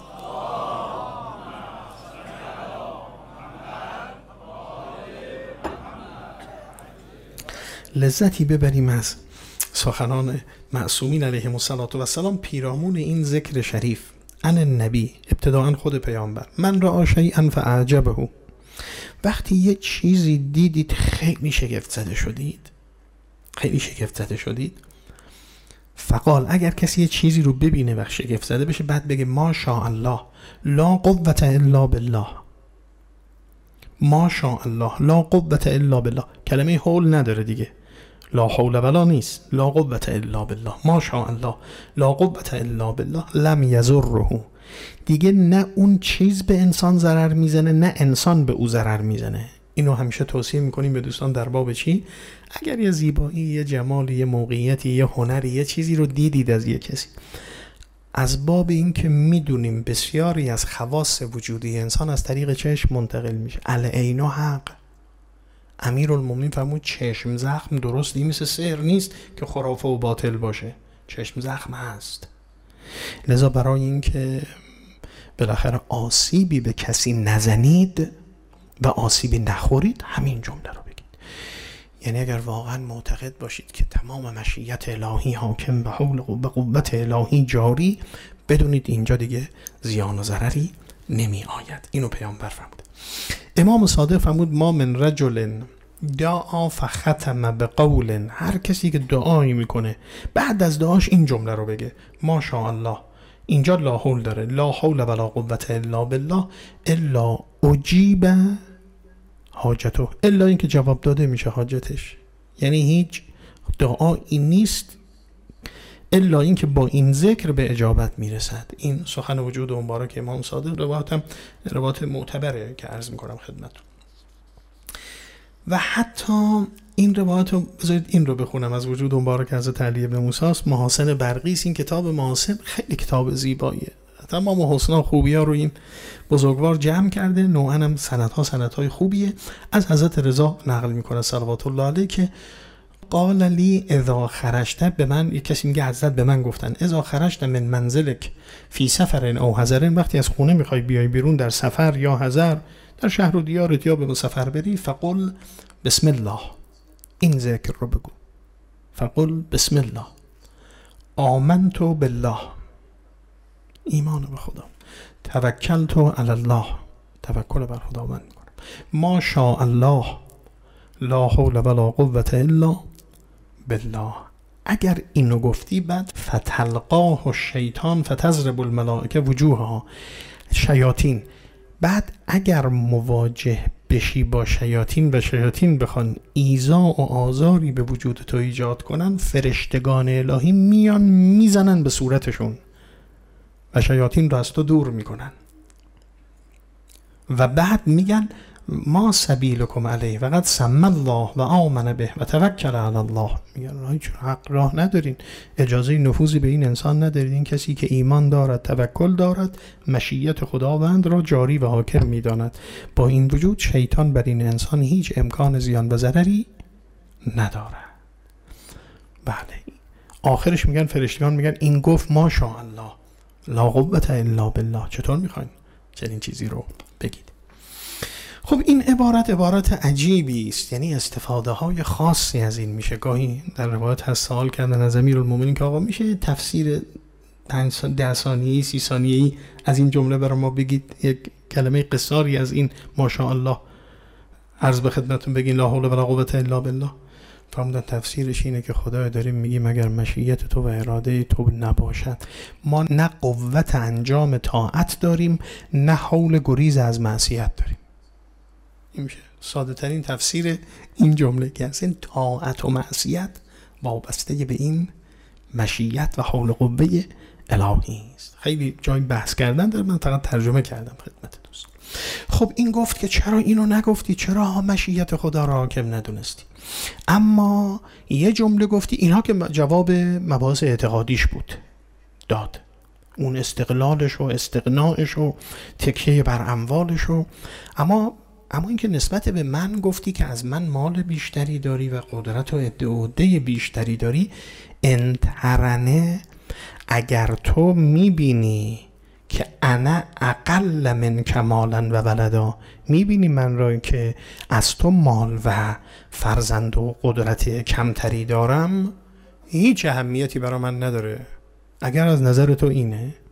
Speaker 1: لذتی ببریم از سخنان معصومین علیهم السلام پیرامون این ذکر شریف. ان النبی، ابتداءً خود پیامبر، من را شیئا فاعجبه، وقتی یه چیزی دیدید خیلی شگفت زده شدید، فقال، اگر کسی یه چیزی رو ببینه و شگفت زده بشه، بعد بگه ما شاء الله لا قوة الا بالله. ما شاء الله لا قوة الا بالله، کلمه حول نداره دیگه، لا حول ولا نیست، لا قوة الا بالله. ما شاء الله لا قوة الا بالله لم یضره. دیگه نه اون چیز به انسان ضرر میزنه نه انسان به او ضرر میزنه. اینو همیشه توصیه میکنیم به دوستان در باب چی؟ اگر یه زیبایی، یه جمالی، یه موقعیتی، یه هنری، یه چیزی رو دیدید از یه کسی، از باب این که میدونیم بسیاری از خواص وجودی انسان از طریق چشم منتقل میشه. العین حق. امیرالمومنین فرمود چشم زخم درستی مثل سحر نیست که خرافه و باطل باشه، چشم زخم هست. لذا برای این که بالاخره آسیبی به کسی نزنید و آسیبی نخورید، همین جمله رو بگید. یعنی اگر واقعا معتقد باشید که تمام مشیت الهی حاکم و حول و قوت الهی جاری، بدونید اینجا دیگه زیان و ضرری نمی آید. اینو پیامبر فرمود. امام صادق فرمود ما من رجل دعا فختم بقول، هر کسی که دعایی میکنه بعد از دعاش این جمله رو بگه ما شاء الله، اینجا لا حول داره، لا حول ولا قوة الا بالله، الا اجیب حاجته، الا اینکه جواب داده میشه حاجتش. یعنی هیچ دعایی نیست الا اینکه با این ذکر به اجابت میرسد. این سخن وجود مبارک امام صادق، روایت معتبره که عرض میکنم خدمتتون. و حتی این روایت رو بذارید این رو بخونم از وجود مبارک حضرت علی بن موسی است، محاسن برقیس. این کتاب محاسن خیلی کتاب زیباییه، تمام حسنا خوبی ها رو این بزرگوار جمع کرده. نوعا هم سندهای خوبیه. از حضرت رضا نقل میکنه صلوات الله علیه که قال لی اذا خرجت، به من یک کسی میگه حضرت به من گفتن اذا خرجت من منزلک فی سفر او حضر، وقتی از خونه میخوای بیای بیرون در سفر یا حضر، در شهر و دیارت یا به سفر بری، فقل بسم الله، این ذکر رو بگو. فقل بسم الله آمنت بالله، ایمان به خدا، توکلت علی الله، توکل بر خداوند میکنم، ما شاء الله لا حول ولا قوة الا بالله. اگر اینو گفتی بعد فتلقاه الشیطان فتضرب الملائکه وجوهها، شیاطین، بعد اگر مواجه بشی با شیاطین و شیاطین بخوان ایذا و آزاری به وجود تو ایجاد کنن، فرشتگان الهی میان میزنن به صورتشون و شیاطین رو از تو دور میکنن و بعد میگن ما سبیلکم علیه فقط سمی الله و آمن به و توکل علی الله. میگن هیچ حق راه ندارین، اجازه نفوذی به این انسان ندارید. این کسی که ایمان دارد، توکل دارد، مشیت خداوند را جاری و حاکم میداند. با این وجود شیطان بر این انسان هیچ امکان زیان و ضرری نداره. بله، آخرش میگن فرشتگان میگن این گفت ما شاء الله لا قوة الا بالله. چطور میخواین چنین چیزی رو بگید؟ خب این عبارت عجیبی است، یعنی استفاده های خاصی از این میشه. گاهی در روایت هست سوال کردن از امیرالمومنین که آقا میشه تفسیر 10 ثانیه‌ای 30 ثانیه‌ای از این جمله برای ما بگید، یک کلمه قصاری از این ماشاءالله عرض به خدمتتون بگین لا حول ولا قوة الا بالله. فرمودن تفسیرش اینه که خدای داریم میگیم اگر مشیت تو و اراده تو نباشد، ما نه قوت انجام طاعت داریم نه حول گریز از معصیت داریم. این میشه ساده ترین تفسیر این جمله که اصلا طاعت و معصیت وابسته به این مشیت و حول قوه الهی است. خیلی جای بحث کردن داره، من فقط ترجمه کردم خدمت دوست. خب این گفت که چرا اینو نگفتی، چرا مشیت خدا را حاکم ندونستی؟ اما یه جمله گفتی، اینها که جواب مباحث اعتقادیش بود داد، اون استقلالش و استغناءش و تکیه بر اموالش و اما اینکه نسبت به من گفتی که از من مال بیشتری داری و قدرت و عده بیشتری داری، انترنه اگر تو میبینی که انا اقل من کمالا و ولدا، میبینی من را که از تو مال و فرزند و قدرت کمتری دارم، هیچ اهمیتی برای من نداره. اگر از نظر تو اینه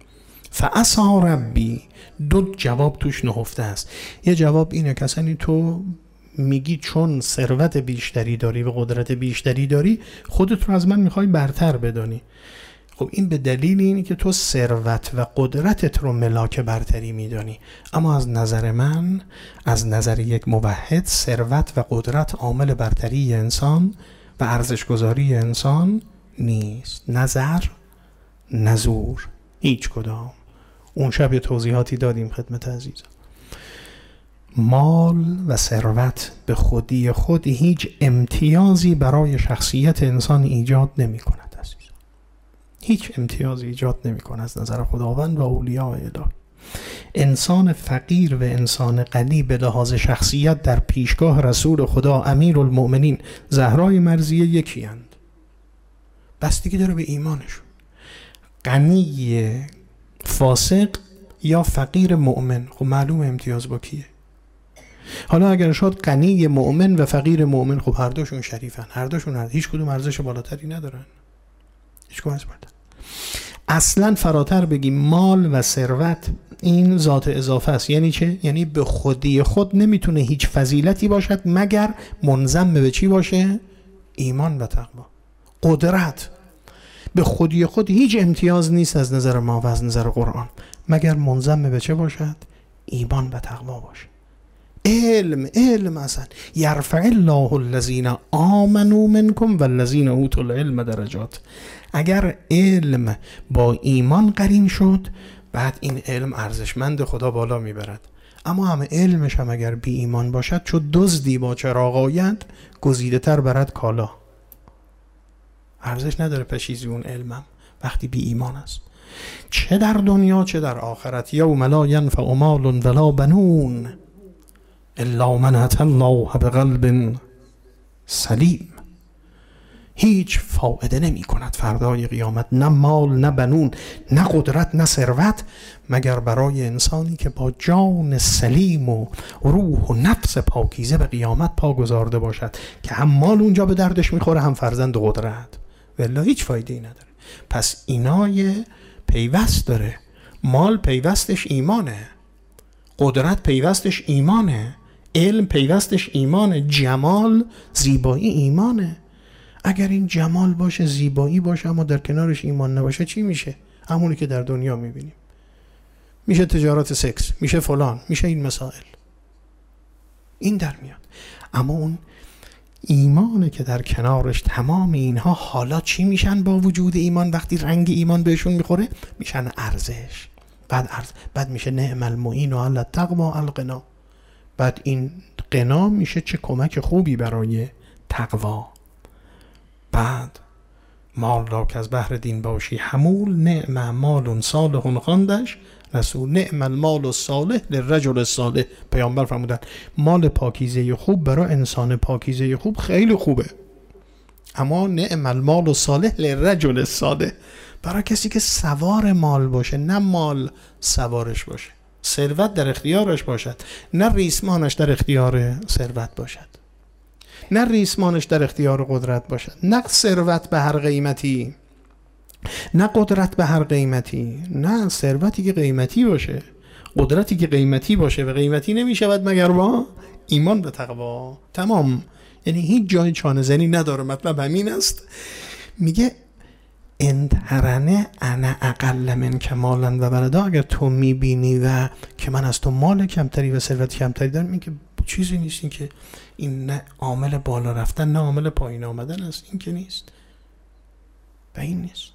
Speaker 1: فعسى ربی، دو جواب توش نهفته است. یه جواب اینه که اصلا تو میگی چون ثروت بیشتری داری و قدرت بیشتری داری خودت رو از من میخوای برتر بدانی. خب این به دلیل اینه که تو ثروت و قدرتت رو ملاک برتری میدانی، اما از نظر من، از نظر یک موحد، ثروت و قدرت عامل برتری انسان و ارزشگذاری انسان نیست. نظر نزور هیچ کدام. اون شب توضیحاتی دادیم خدمت عزیزان. مال و ثروت به خودی خود هیچ امتیازی برای شخصیت انسان ایجاد نمی کند عزیزان. هیچ امتیازی ایجاد نمی کند از نظر خداوند و اولیاء الهی. انسان فقیر و انسان غنی به لحاظ شخصیت در پیشگاه رسول خدا امیرالمؤمنین زهرای مرضیه یکی اند. بستگی داره به ایمانشون. غنی فاسق یا فقیر مؤمن، خب معلوم امتیاز با کیه. حالا اگر شد غنی مؤمن و فقیر مؤمن، خب هر دوشون شریفن، هر دوشون هیچ کدوم ارزش بالاتری ندارن، هیچ کدوم اصلا فراتر بگیم مال و ثروت این ذات اضافه است. یعنی چه؟ یعنی به خودی خود نمیتونه هیچ فضیلتی باشد مگر منضم به چی باشه؟ ایمان و تقوا. قدرت به خودی خود هیچ امتیاز نیست از نظر ما و از نظر قرآن مگر منضم به چه باشد؟ ایمان و تقوا باشه. علم اصلا یرفع الله الذین آمنوا منکم والذین اوتوا العلم درجات. اگر علم با ایمان قرین شد، بعد این علم ارزشمند خدا بالا میبرد. اما همه علمش هم اگر بی ایمان باشد، چون دزدی با چراغ آید گزیده تر برد کالا. ارزش نداره پشیزی اون علمم وقتی بی ایمان است، چه در دنیا چه در آخرت. یوم لا ینفع مال ولا بنون الا من اتى الله بقلب سلیم. هیچ فایده نمی کند فردای قیامت، نه مال نه بنون، نه قدرت نه ثروت، مگر برای انسانی که با جان سلیم و روح و نفس پاکیزه به قیامت پا گذارده باشد که هم مال اونجا به دردش میخوره هم فرزند و قدرت. والله هیچ فایده ای نداره. پس اینای پیوست داره. مال پیوستش ایمانه، قدرت پیوستش ایمانه، علم پیوستش ایمانه، جمال زیبایی ایمانه. اگر این جمال باشه، زیبایی باشه، اما در کنارش ایمان نباشه، چی میشه؟ همونی که در دنیا میبینیم. میشه تجارت سکس، میشه فلان، میشه این مسائل. این در میاد. اما اون ایمانه که در کنارش تمام اینها حالا چی میشن با وجود ایمان؟ وقتی رنگ ایمان بهشون میخوره میشن ارزش. بعد میشه نعم المعین علی التقوا الغنا. بعد این غنا میشه چه کمک خوبی برای تقوا. بعد مال را که از بحر دین باشی حمول، نعم مال صالح خواندش رسول. نعم المال الصالح للرجل الصالح. پیامبر فرمودن مال پاکیزه خوب برای انسان پاکیزه خوب خیلی خوبه، اما نعم المال الصالح للرجل الصالح برای کسی که سوار مال باشه، نه مال سوارش باشه، ثروت در اختیارش باشد، نه ریسمانش در اختیار ثروت باشد، نه ریسمانش در اختیار قدرت باشد، نه ثروت به هر قیمتی، نه قدرت به هر قیمتی، نه ثروتی که قیمتی باشه، قدرتی که قیمتی باشه و قیمتی نمی شود مگر با ایمان به تقوا. تمام. یعنی هیچ جای چانه زنی نداره. مطلب همین است. میگه انترنه انا اقل من کمالا و ولدا. اگر تو میبینی و که من از تو مال کمتری و ثروت کمتری دارم، این که چیزی نیست. این که این نه عامل بالا رفتن نه عامل پایین آمدن است. این که نیست و این نیست.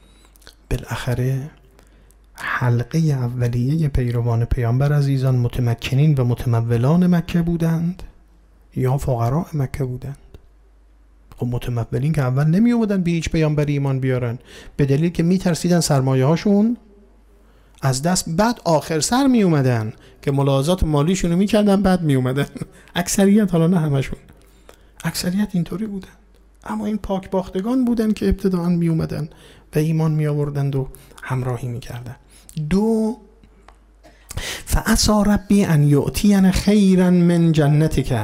Speaker 1: بالاخره حلقه اولیه پیروان پیامبر عزیزان متمکنین و متمولان مکه بودند یا فقراء مکه بودند؟ خب متمولین که اول نمی اومدن به هیچ پیامبری ایمان بیارن، به دلیل که می ترسیدن سرمایه هاشون از دست، بعد آخر سر می اومدن که ملاحظات مالیشون رو می کردن، بعد می اومدن. اکثریت، حالا نه همشون، اکثریت اینطوری بودن. اما این پاک باختگان بودن که ابتداء می اومدن و ایمان می آوردند و همراهی می کردن. دو، فعسى ربی ان یؤتین خیرا من جنتک.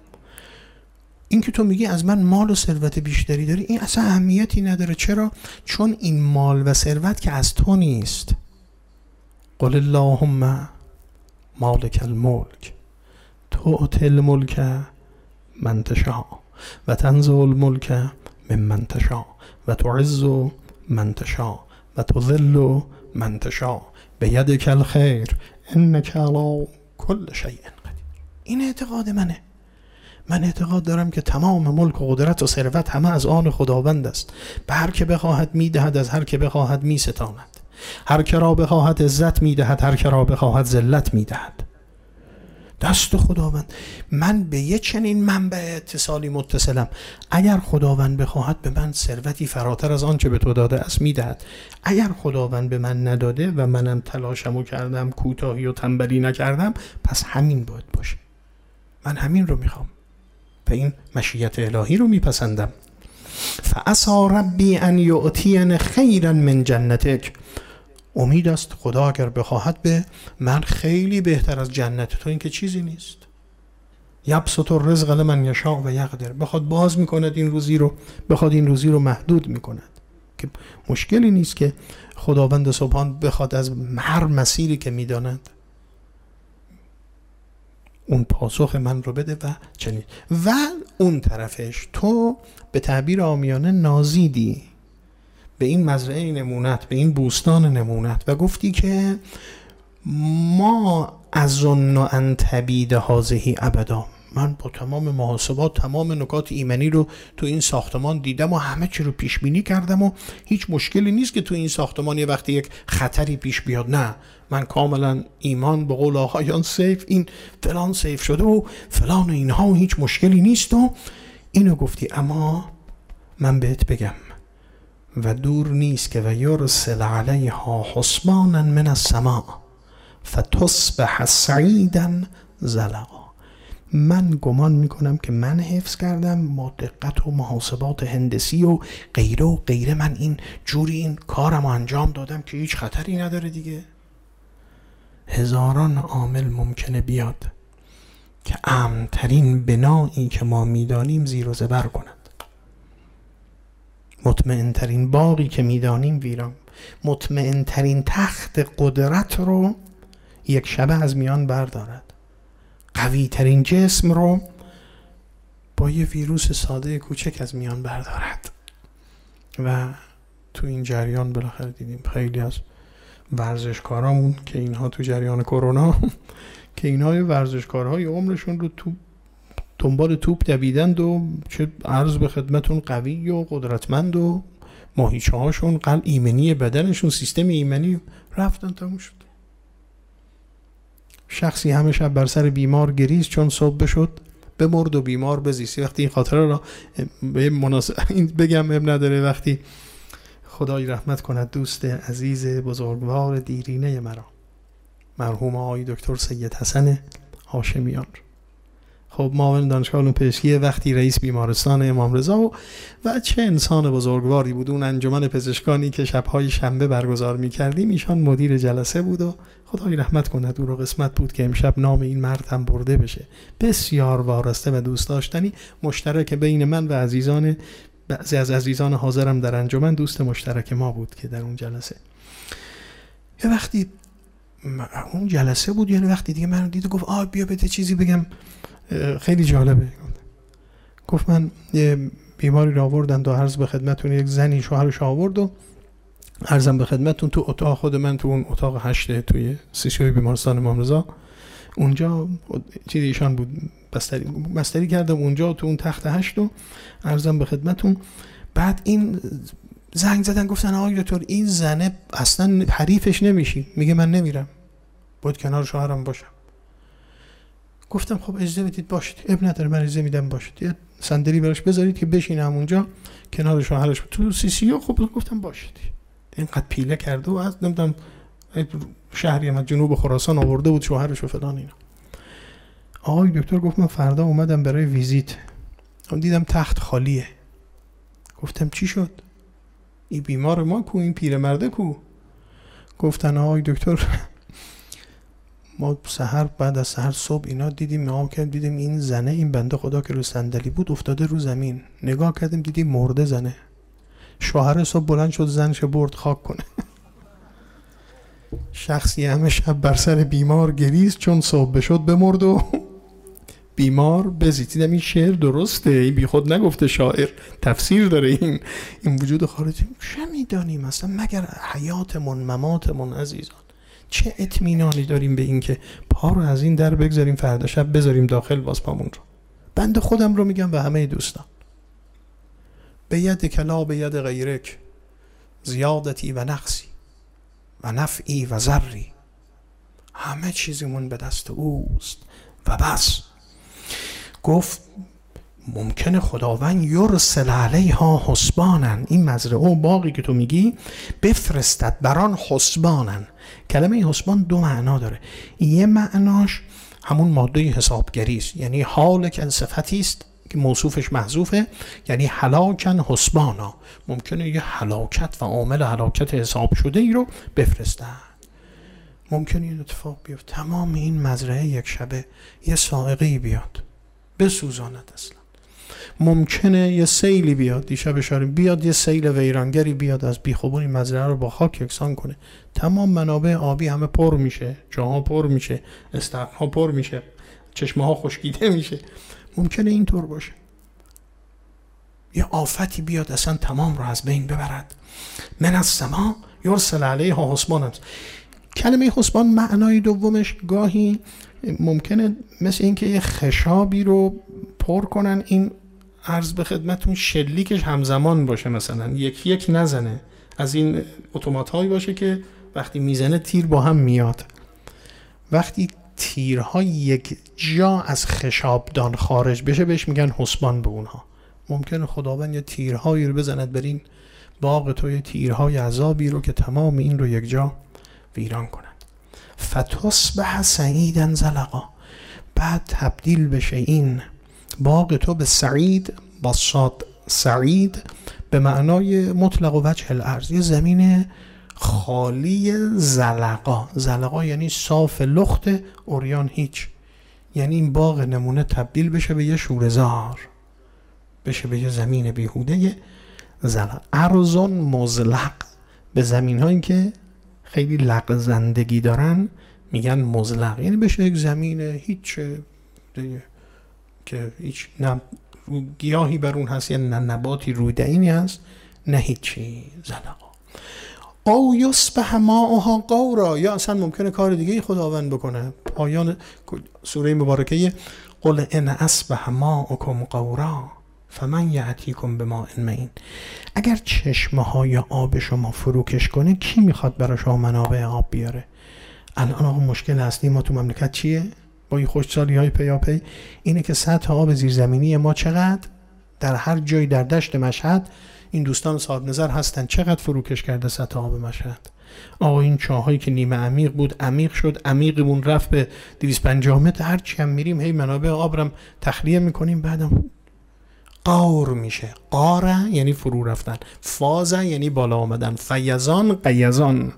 Speaker 1: این که تو میگی از من مال و ثروت بیشتری داری، این اصلا اهمیتی نداره. چرا؟ چون این مال و ثروت که از تو نیست، قل اللهم مالک الملک تؤتی الملک من تشاء و تنزع الملک ممن تشاء و تعز من تشاء و تذل من تشاء بیدک الخیر انک علی کل شیء قدیر. این اعتقاد منه. من اعتقاد دارم که تمام ملک و قدرت و ثروت همه از آن خداوند است. به هر که بخواهد میدهد، از هر که بخواهد میستاند. هر که را بخواهد عزت میدهد، هر که را بخواهد ذلت میدهد. دست خداوند. من به یه چنین منبع اتصالی متصلم. اگر خداوند بخواهد به من ثروتی فراتر از آن چه به تو داده است میدهد. اگر خداوند به من نداده و منم تلاشمو کردم، کوتاهی و تنبلی نکردم، پس همین باید باشه. من همین رو میخوام و این مشیت الهی رو میپسندم. فعسى ربی ان یؤتین خیرا من جنتک. امید است خدا اگر بخواهد به من خیلی بهتر از جنت تو، این که چیزی نیست. یبسط الرزق لمن یشاء و یقدر. بخواد باز میکند این روزی رو، بخواد این روزی رو محدود میکند. که مشکلی نیست که خداوند سبحان بخواد از هر مسیری که میداند اون پاسخ من رو بده و چنین. و اون طرفش تو به تعبیر عامیانه نازیدی به این مزرعه نمونت، به این بوستان نمونت و گفتی که ما اظن ان تبید هذه ابدا. من با تمام محاسبات تمام نکات ایمنی رو تو این ساختمان دیدم و همه چی رو پیش بینی کردم و هیچ مشکلی نیست که تو این ساختمان یه وقتی یک خطری پیش بیاد. نه، من کاملا ایمان به قول آقایان سیف، این فلان سیف شده و فلان و اینها و هیچ مشکلی نیست و اینو گفتی. اما من بهت بگم و دور نیست که و یرسل علیها حسبانا من السماء فتصبح صعیدا زلقا. من گمان میکنم که من حفظ کردم با دقت و محاسبات هندسی و غیره من این جوری این کارم انجام دادم که هیچ خطری نداره دیگه. هزاران عامل ممکنه بیاد که امن‌ترین بنایی که ما میدانیم زیر و زبر کند، مطمئن‌ترین باغی که میدانیم ویران، مطمئن‌ترین تخت قدرت رو یک شبه از میان بردارد، قوی ترین جسم رو با یه ویروس ساده کوچک از میان بردارد. و تو این جریان بالاخره دیدیم خیلی از ورزشکارامون که اینها تو جریان کرونا که اینها ورزشکارهای عمرشون رو تو دنبال توپ دویدند و چه عرض به خدمتون قوی و قدرتمند و ماهیچه هاشون ایمنی بدنشون، سیستم ایمنی رفتن تموم شد. شخصی همه شب بر سر بیمار گریست چون صبح شد بمرد و بیمار بزیستی. وقتی این خاطره را به مناسبت بگم اب نداره، وقتی خدای رحمت کند دوست عزیز بزرگوار دیرینه مرا مرحوم آقای دکتر سید حسن هاشمیان، خب معاون دانشگاه علوم پزشکی، وقتی رئیس بیمارستان امام رضا و چه انسان بزرگواری بود. اون انجمن پزشکانی که شب‌های شنبه برگزار می‌کردیم ایشان مدیر جلسه بود و خدای رحمت کنه او رو قسمت بود که امشب نام این مرد هم برده بشه. بسیار وارسته و دوست داشتنی، مشترک بین من و عزیزان، بعضی از عزیزان حاضرم در انجمن دوست مشترک ما بود که در اون جلسه. یه وقتی اون جلسه بود، یعنی وقتی دیگه من دید و گفت بیا بده چیزی بگم خیلی جالبه. گفت من یه بیماری را آوردن و عرض به خدمتون، یک زنی شوهرش آورد و عرضم به خدمتون تو اتاق خود من، تو اون اتاق 8 توی سیسیوی بیمارستان امام رضا، اونجا چیزی ایشان بود بستری کردم اونجا تو اون تخت 8 و عرضم به خدمتون. بعد این زنگ زدن گفتن آقای دکتر این زنه اصلا حریفش نمیشی. میگه من نمیرم، باید کنار شوهرم باشم. گفتم خب اجازه بدید باشید، اب نداره من اجازه میدم باشید، یه صندلی براش بذارید که بشینه همونجا کنار شوهرش تو سیسیو. خب گفتم باشید. اینقدر پیله کرده و از نمیدونم شهری از جنوب خراسان آورده بود شوهرش و فلان اینا. آقای دکتر گفت من فردا اومدم برای ویزیت، دیدم تخت خالیه. گفتم چی شد؟ این بیمار ما کو، این پیرمرده کو؟ گفتن آقای دکتر ما سحر بعد از سحر صبح اینا دیدیم، نگاه کردیم دیدیم این زنه، این بنده خدا که رو صندلی بود افتاده رو زمین، نگاه کردیم دیدیم مرده زنه. شوهر صبح بلند شد زنش برد خاک کنه. شخصی همه شب بر سر بیمار گریست، چون صبح شد بمرد و بیمار بزید. دیدم این شعر درسته، این بی خود نگفته شاعر، تفسیر داره این وجود خارجی. چه میدانیم مثلا مگر حیاتمون مماتمون عزیزان، چه اطمینانی داریم به این که پا رو از این در بگذاریم فردا شب بذاریم داخل باز پامون رو. بنده خودم رو میگم و همه دوستان، به ید کلا به ید غیرک زیادتی و نقصی و نفعی و ضری، همه چیزمون به دست اوست و بس. گفت ممکنه خداوند یرسل علیها حسبانن، این مزرعه و باقی که تو میگی بفرستد بران حسبانن. کلمه حسبان دو معنا داره. یه معناش همون ماده حسابگری است، یعنی حال که صفتی است که موصوفش محذوفه، یعنی هلاکن حسبانا، ممکنه یه هلاکت و عامل هلاکت حساب شده ای رو بفرستن. ممکنه این اتفاق بیفته تمام این مزرعه یک شبه یه صاعقه‌ای بیاد بسوزاند اصلا. ممکنه یه سیلی بیاد، دیشب اشاره بیاد یه سیل ویرانگری بیاد از بیخوبون این مزرعه رو با خاک یکسان کنه، تمام منابع آبی همه پر میشه، جاها پر میشه، استخرها پر میشه، چشمه ها خشکیده میشه. ممکنه اینطور باشه. یه آفتی بیاد اصلا تمام رو از بین ببرد. من السما یرسل علیها حسبانا. کلمه حسبان معنای دومش گاهی ممکنه مثل اینکه یه خشابی رو پر کنن، این عرض به خدمتون شلیکش همزمان باشه، مثلا یک نزنه، از این اتومات هایی باشه که وقتی میزنه تیر با هم میاد. وقتی تیرها یک جا از خشابدان خارج بشه بهش میگن حسبان به اونها. ممکنه خداوند یه تیرهایی رو بزند بر این باغ تو، یه تیرهای عذابی رو که تمام این رو یک جا ویران کنند. فتصبح سعیدا زلقا، بعد تبدیل بشه این باغ تو به سعید، با صاد سعید به معنای مطلق و وجه الارض، یه زمین خالی زلقا. زلقا یعنی صاف لخت عریان هیچ، یعنی این باغ نمونه تبدیل بشه به یه شوره‌زار، بشه به یه زمین بیهوده زلق. ارضون مزلق، به زمین هایی که خیلی لغزندگی دارن میگن مزلق، یعنی بشه یک زمین هیچ دیگه که هیچ نه گیاهی بر اون هست، نه نباتی رویده‌ای هست، نه هیچی. زلقا. او یصبح ماؤها غورا، یا اصلا ممکنه کار دیگه خداوند بکنه. پایان سوره مبارکه قل ان اصبح ماؤکم غورا فمن یأتیکم بماء معین، اگر چشمه های آب شما فروکش کنه کی میخواد برای شما منابع آب بیاره؟ الان آقا مشکل اصلی ما تو مملکت چیه؟ با این خوشسالی های پیاپی اینه که سطح آب زیرزمینی ما چقدر در هر جای در دشت مشهد، این دوستان صاحب نظر هستن، چقدر فروکش کرده سطح آب مشهد. آقا این چاهایی که نیمه عمیق بود عمیق شد، عمیقمون رفت به 250 متر، هر چی هم میریم هی منابع آب رو تخلیه میکنیم، بعدم قار میشه. قاره یعنی فرو رفتن، فازه یعنی بالا آمدن، فیضان قیضان.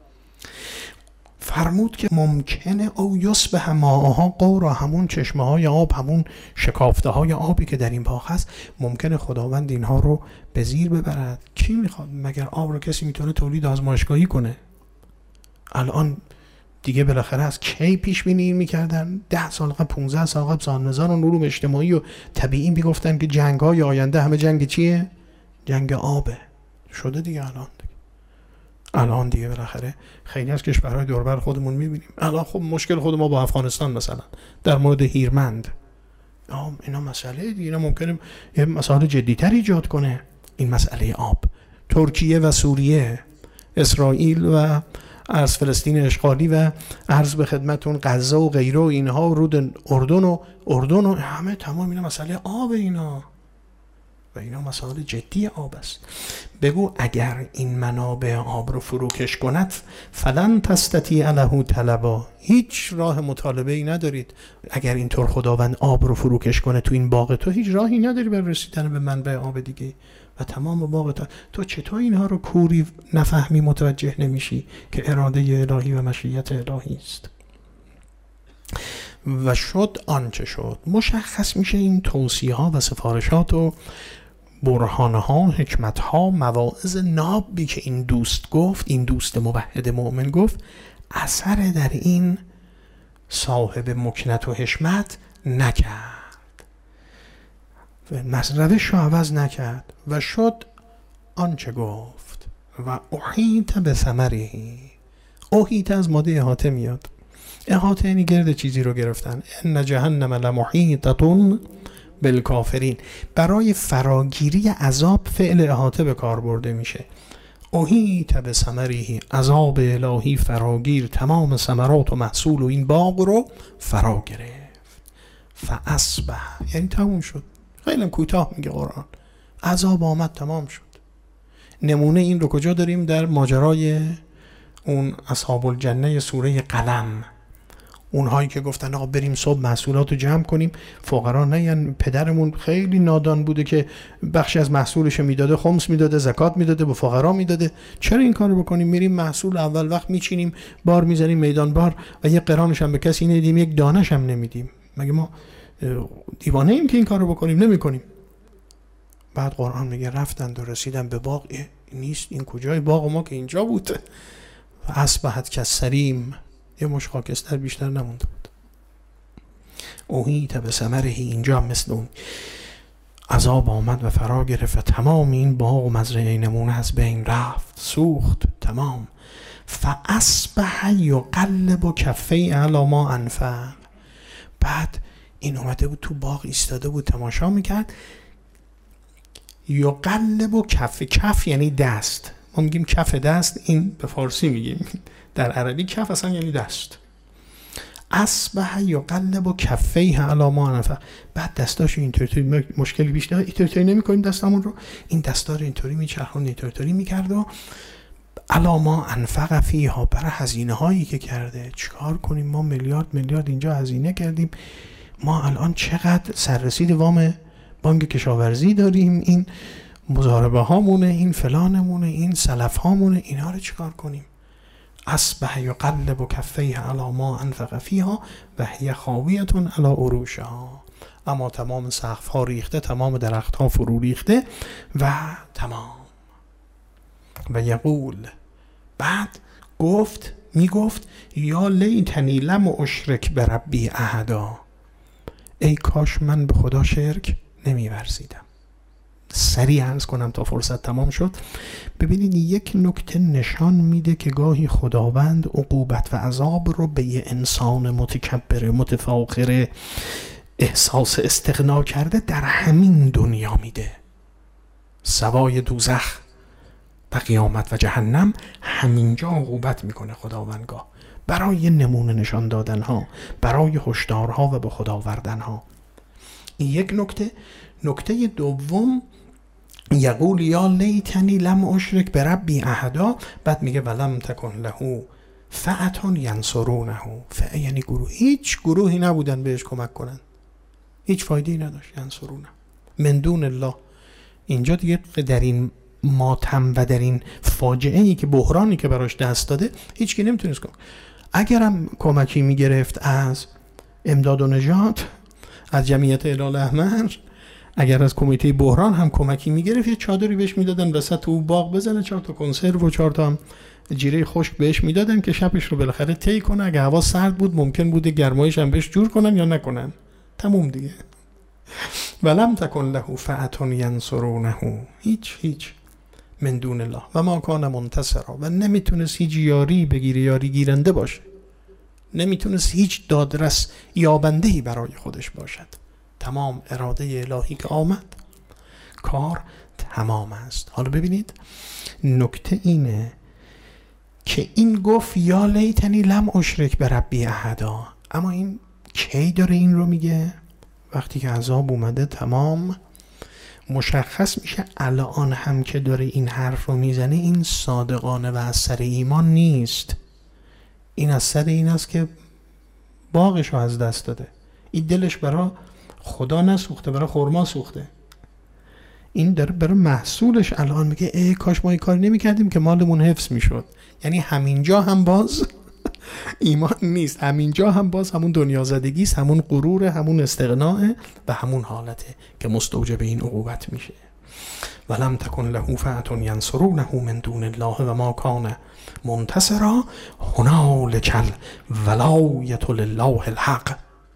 Speaker 1: فرمود که ممکنه او یصبح ماءها غورا، همون چشمه های آب، همون شکافته های آبی که در این باغ هست، ممکنه خداوند اینها رو به زیر ببرد. کی میخواد؟ مگر آب رو کسی میتونه تولید آزمایشگاهی کنه؟ الان دیگه بالاخره از کی پیش بینی میکردن؟ 10 سال قبل، 15 سال قبل سازمان علوم اجتماعی و طبیعی میگفتن که جنگ های آینده همه جنگ چیه؟ جنگ آبه. شده دیگه. الان دیگه بالاخره خیلی از کشورهای دوربر خودمون میبینیم. الان خب مشکل خود ما با افغانستان مثلا در مورد هیرمند، اینا مسئله دیگه، اینا ممکنه یه مسئله جدی‌تر ایجاد کنه. این مسئله آب، ترکیه و سوریه، اسرائیل و از فلسطین اشغالی و عرض به خدمتون غزه و غیره و اینها، رود اردن و همه تمام اینا مسئله آب، اینا و اینا مسائل جدی آب است. بگو اگر این منابع آب رو فروکش کند فلن تستطیع له طلبا، هیچ راه مطالبه ای ندارید. اگر اینطور خداوند آب رو فروکش کنه تو این باغ تو، هیچ راهی نداری برای رسیدن به منبع آب دیگه و تمام باغ تو چطور اینها رو کوری نفهمی، متوجه نمیشی که اراده الهی و مشیت الهی است؟ و شد آنچه شد. مشخص میشه این توصیه ها و سفارشات و برهانه ها، حکمت ها، مواعظ نابی که این دوست گفت، این دوست موحد مؤمن گفت، اثر در این صاحب مکنت و حشمت نکرد، روش رو عوض نکرد و شد آنچه گفت. و احیط به ثمره. احیط از ماده احاطه میاد. احاطه یعنی گرد چیزی رو گرفتن. ان جهنم لمحیطة بالکافرین. برای فراگیری عذاب فعل احاطه به کار برده میشه. احیط به ثمره، عذاب الهی فراگیر تمام ثمرات و محصول و این باغ رو فرا گرفت. فاصبح یعنی تموم شد. خیلی کوتاه میگه قرآن. عذاب آمد تمام شد. نمونه این رو کجا داریم؟ در ماجرای اون اصحاب الجنه سوره قلم. اونهایی که گفتن آقا بریم صبح محصولات رو جمع کنیم، فقرا نه، یعنی پدرمون خیلی نادان بوده که بخشی از محصولش میداده، خمس میداده، زکات میداده، به فقرا میداده، چرا این کارو بکنیم؟ میریم محصول اول وقت میچینیم، بار میزنیم میدان بار و یه قرانش هم به کسی نمیدیم، یک دانش هم نمیدیم. مگه ما دیوانه ایم که این کارو بکنیم؟ نمیکنیم. بعد قرآن میگه رفتند و رسیدن به باغ. نیست، این کجای باغ ما که اینجا بود؟ و اصبحت کالصریم، یه مش خاکستر بیشتر نمونده بود. احیط به ثمره، اینجا مثل اون عذاب آمد و فرا گرفت و تمام این باغ و مزرعه نمونه از بین رفت، سوخت تمام. فاصبح یقلب کفیه علی ما انفق. بعد این اومده بود تو باغ ایستاده بود تماشا میکرد. یقلب کف یعنی دست، ما میگیم کف دست، این به فارسی میگیم، در عربی کف اصلا یعنی دست. اصبح یقلب کفیه علی ما انفق. بعد دستاش اینطوری مشکلی پیش نیاد، اینطوری نمی‌کنیم دستمون رو، این دستا رو اینطوری میچرخوند، اینطوری می‌کرد و علی ما انفق فیها، برای هزینه هایی که کرده. چیکار کنیم؟ ما میلیارد اینجا هزینه کردیم، ما الان چقدر سررسید وام بانک کشاورزی داریم، این مضاربه هامونه، این فلانمونه، این سلف هامونه، اینا رو چیکار کنیم؟ اصبح یقلب کفیه علی ما انفق فیها و هی خاویة علی عروشها. اما تمام سقف ها ریخته، تمام درخت ها فرو ریخته و تمام. و یقول، بعد میگفت یا لیتنی لم اشرک بربی احدا. ای کاش من به خدا شرک نمی‌ورزیدم. سریع عرض کنم تا فرصت تمام شد. ببینید یک نکته نشان میده که گاهی خداوند عقوبت و عذاب رو به یه انسان متکبر متفاخر احساس استغنا کرده در همین دنیا میده. سوای دوزخ و قیامت و جهنم همینجا عقوبت میکنه خداوندگاه، برای نمونه نشان دادن ها، برای هشدارها و به خدا آوردن ها. این یک نکته. نکته دوم، یقول یا لیتنی لم اشرک بربی احدا. بعد میگه ولم تکن له فئة ینصرونه. فئه یعنی گروه، هیچ گروهی نبودن بهش کمک کنن، هیچ فایده‌ای نداشت. ینصرونه من دون الله. اینجا دیگه در این ماتم و در این فاجعه‌ای که بحرانی که براش دست داده هیچ کی نمیتونست کنه. اگرم کمکی میگرفت از امداد و نجات، از جمعیت هلال احمر، اگر از کمیته بحران هم کمکی میگرفت، یه چادری بهش میدادن وسط او باغ بزنه، 4 تا کنسرو و 4 تا هم جیره خشک بهش میدادن که شبش رو بالاخره طی کنه. اگه هوا سرد بود ممکن بوده گرمایش هم بهش جور کنن یا نکنن، تموم دیگه. ولم تکن له فئة ینصرونه. هیچ من دون الله و ما کان منتصرا. و نمیتونست هیچ یاری بگیره، یاری گیرنده باشه، نمیتونست هیچ دادرس یابندهی برای خودش باشد. تمام اراده الهی که آمد، کار تمام است. حالا ببینید نکته اینه که این گفت یا لیتنی لم اشرک بربی احدا. اما این کی داره این رو میگه؟ وقتی که عذاب اومده تمام مشخص میشه. الان هم که داره این حرف رو میزنه این صادقانه و از سر ایمان نیست، این از سر این است که باغش رو از دست داده. این دلش برای خدا نسوخته، برای خرما سوخته. این داره برای محصولش الان میگه ای کاش ما این کاری نمی کردیم که مالمون حفظ میشد. یعنی همینجا هم باز ایمان نیست، همینجا هم باز همون دنیا زدگی است، همون غرور، همون استغناء و همون حالته که مستوجب این عقوبت میشه. ولم تکن له فئة ینصرونه من دون الله و ما کان منتصرا هنالک الولایة لله الحق.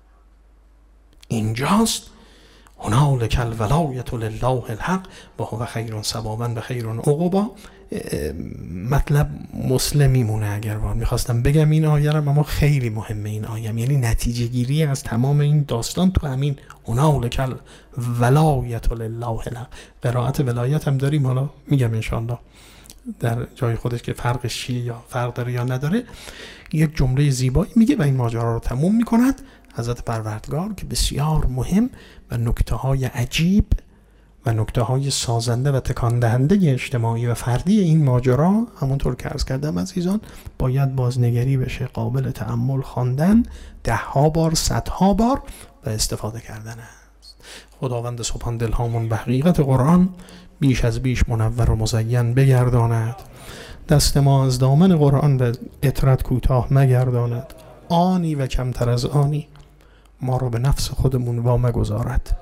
Speaker 1: اینجاست هنالک الولایة لله الحق و هو خیر ثوابا و خیر عقبا. مطلب مسلم میمونه. اگر میخواستم بگم این آیه رو، اما خیلی مهمه این آیه، یعنی نتیجه گیری از تمام این داستان تو همین هنالک الولایة لله الحق. قرائت ولایت هم داریم، حالا میگم انشاءالله در جای خودش که فرقش چیه یا فرق داره یا نداره. یک جمله زیبایی میگه و این ماجرا رو تموم میکند حضرت پروردگار که بسیار مهم و نکته های عجیب و نکته های سازنده و تکان دهنده اجتماعی و فردی این ماجرا، همونطور که عرض کردم عزیزان، باید بازنگری بشه، قابل تأمل خواندن 10 بار 100 بار و استفاده کردن است. خداوند سبحان دلهامون به حقیقت قرآن بیش از بیش منور و مزین بگرداند، دست ما از دامن قرآن و اطرت کوتاه مگرداند، آنی و کمتر از آنی ما رو به نفس خودمون وام گذارد.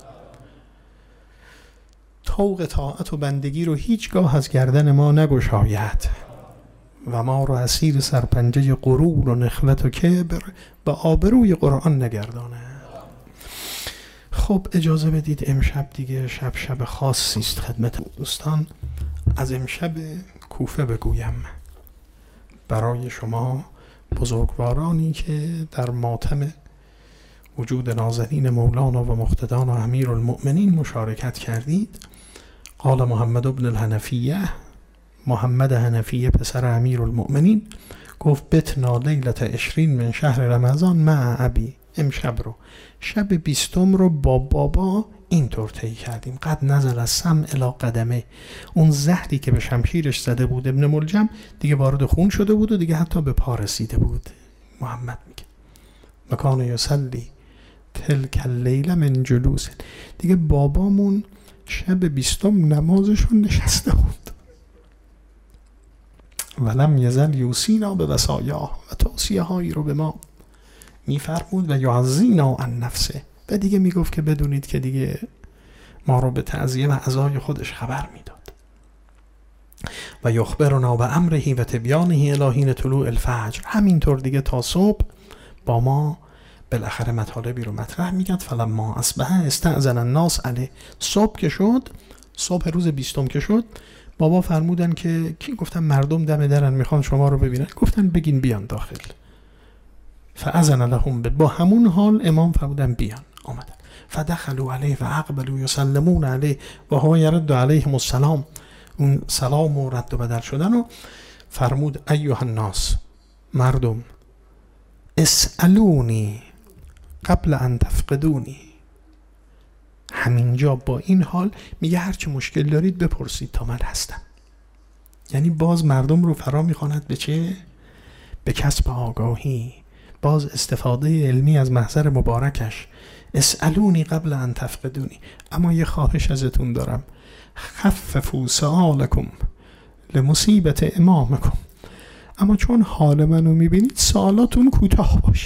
Speaker 1: طوق طاعت و بندگی رو هیچگاه از گردن ما نگشاید و ما رو اسیر سرپنجه غرور و نخوت و کبر و آبروی قرآن نگرداند. خب اجازه بدید امشب دیگه شب خاصی است خدمت دوستان. از امشب کوفه بگویم برای شما بزرگوارانی که در ماتم وجود نازنین مولانا و مقتدان و امیرالمؤمنین مشارکت کردید. قال محمد بن الحنفیه، محمد حنفیه پسر امیرالمؤمنین، گفت بتنا لیلت 20 من شهر رمضان مع ابی. امشب رو، شب 20 رو با بابا اینطور طی کردیم. قد نزل از سم الی قدمه، اون زهری که به شمشیرش زده بود ابن ملجم دیگه وارد خون شده بود و دیگه حتی به پا رسیده بود. محمد میگه مکان یصلی تلک اللیله من جلوس، دیگه بابامون شب 20 نمازشون نشسته بود. ولم یزل یوسینا به وصایاه، و توصیه هایی رو به ما میفرمود و یعزینا عن نفسه، و دیگه میگفت که بدونید که دیگه ما رو به تعزیه و عزای خودش خبر میداد. و یخبرنا به امره و تبیانه الی حین طلوع الفجر، همینطور دیگه تا صبح با ما بالاخره مطالبی رو مطرح میکرد. فلما اصبح استأذن الناس علیه، صبح که شد، صبح روز 20 که شد، بابا فرمودن که کی؟ گفتن مردم دم درن میخوان شما رو ببینن. گفتن بگین بیان داخل. فاذن لهم، با همون حال امام فرمودن بیان، آمدن. فدخلوا علیه و اقبلوا یسلمون علیه و هو یرد علیهم السلام، اون سلام و رد و بدل شدن. و فرمود ایها الناس، مردم، اسالونی قبل ان تفقدونی. همینجا با این حال میگه هرچی مشکل دارید بپرسید تا من هستم. یعنی باز مردم رو فرا میخواند به چه؟ به کسب آگاهی، باز استفاده علمی از محضر مبارکش. اسالونی قبل ان تفقدونی. اما یه خواهش ازتون دارم، خففوا سؤالکم لمصیبت امامکم. اما چون حال منو میبینید سوالاتون کوتاه باشه.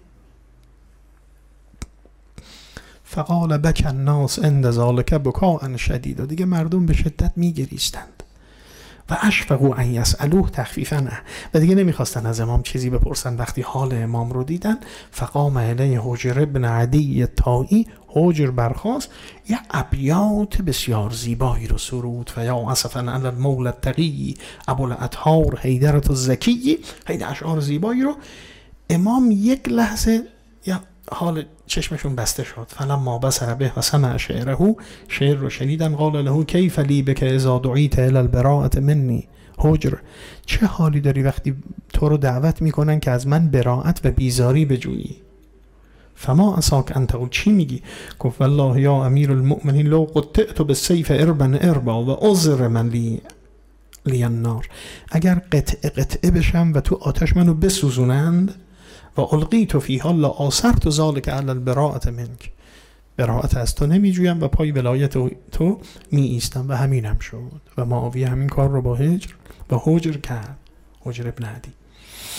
Speaker 1: فقال بک الناس عند ذلک بکاء شدیدا، دیگه مردم به شدت میگریستند. و اشفقوا ان یسألوه تخفیفا، و دیگه نمیخواستن از امام چیزی بپرسن وقتی حال امام رو دیدن. فقام الیه حجر ابن عدی الطائی، حجر برخاست، یه ابیات بسیار زیبایی رو سرود. فیا اسفا علی المولى التقی ابوالأطهار حیدرة الزکی، خیلی اشعار زیبایی رو. امام یک لحظه یا حال چشمشون بسته شد. فلما بصر به و سمع شعره، شعر رو شنیدن. قال له کیف لی بک اذا دعیت الی البراءة منی. حجر، چه حالی داری وقتی تو رو دعوت میکنن که از من براءت و بیزاری بجویی؟ فما عصاک ان تقول، چی میگی؟ گفت والله یا امیر المؤمنین لو قطعت بالسیف اربا اربا و عذر من لی النار، اگر قطعه بشم و تو آتش منو بسوزونند، و القیت فیها لا آثرت ذلک علی البراءة منک، براءت از تو نمی جویم و پای ولایت تو می ایستم. و همینم شد و معاویه همین کار رو با حجر کرد، حجر ابن عدی.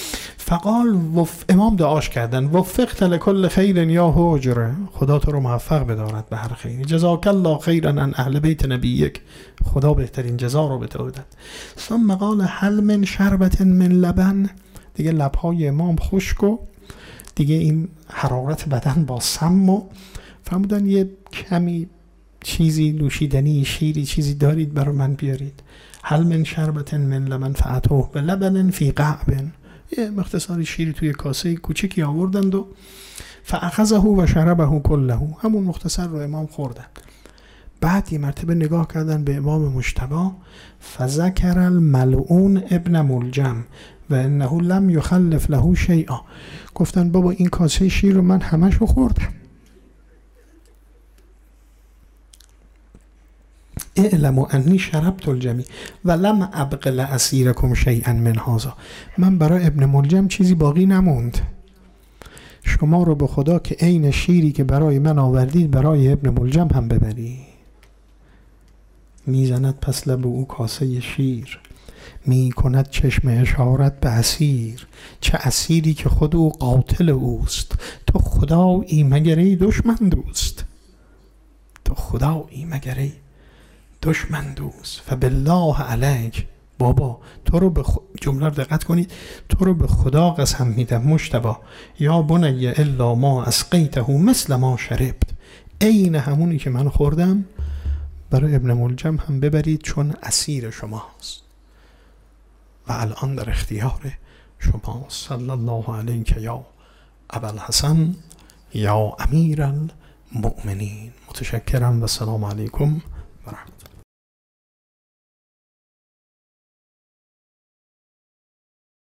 Speaker 1: فقال امام دعاش کردن وفقت لکل خیر یا حجر، خدا تو رو موفق بدارد به هر خیری، جزاک الله خیرا عن اهل بیت نبیک، خدا بهترین جزا رو به تو بدهد. ثم قال هل من شربت من لبن، دیگه لبهای امام خشک و دیگه این حرارت بدن با سم و فرمودن یه کمی چیزی نوشیدنی شیری چیزی دارید برای من بیارید. هل من شربت من لبن فاتوه بلبن فی قعب، یه مختصری شیری توی کاسه کوچکی آوردند و فاخذه و شربه كله، همون مختصر رو امام خوردن. بعد یه مرتبه نگاه کردن به امام مجتبی، فذکر الملعون ابن ملجم و انه لم یخلف له شیئا، گفتن بابا این کاسه شیر رو من همشو خوردم. اعلموا انی شربت الجمی و لم ابقل اسیرکم شیئا من هذا، من برای ابن ملجم چیزی باقی نموند، شما رو به خدا که عین شیری که برای من آوردید برای ابن ملجم هم ببری. میزند پس لب او کاسه شیر، می کند چشم اشارت به اسیر، چه اسیری که خود او قاتل اوست، تو خدایی مگر ای دشمن دوست، تو خدایی مگر ای دشمن دوست. فبالله علیک، بابا تو رو به جمله رو دقت کنید، تو رو به خدا قسم میدم مجتبی، یا بنی الا ما اسقیته مثل ما شربت، عین همونی که من خوردم برای ابن ملجم هم ببرید چون اسیر شماست و الان در اختیار شما. صلی الله علیک یا ابوالحسن یا امیر المؤمنین. متشکرم و سلام علیکم و رحمت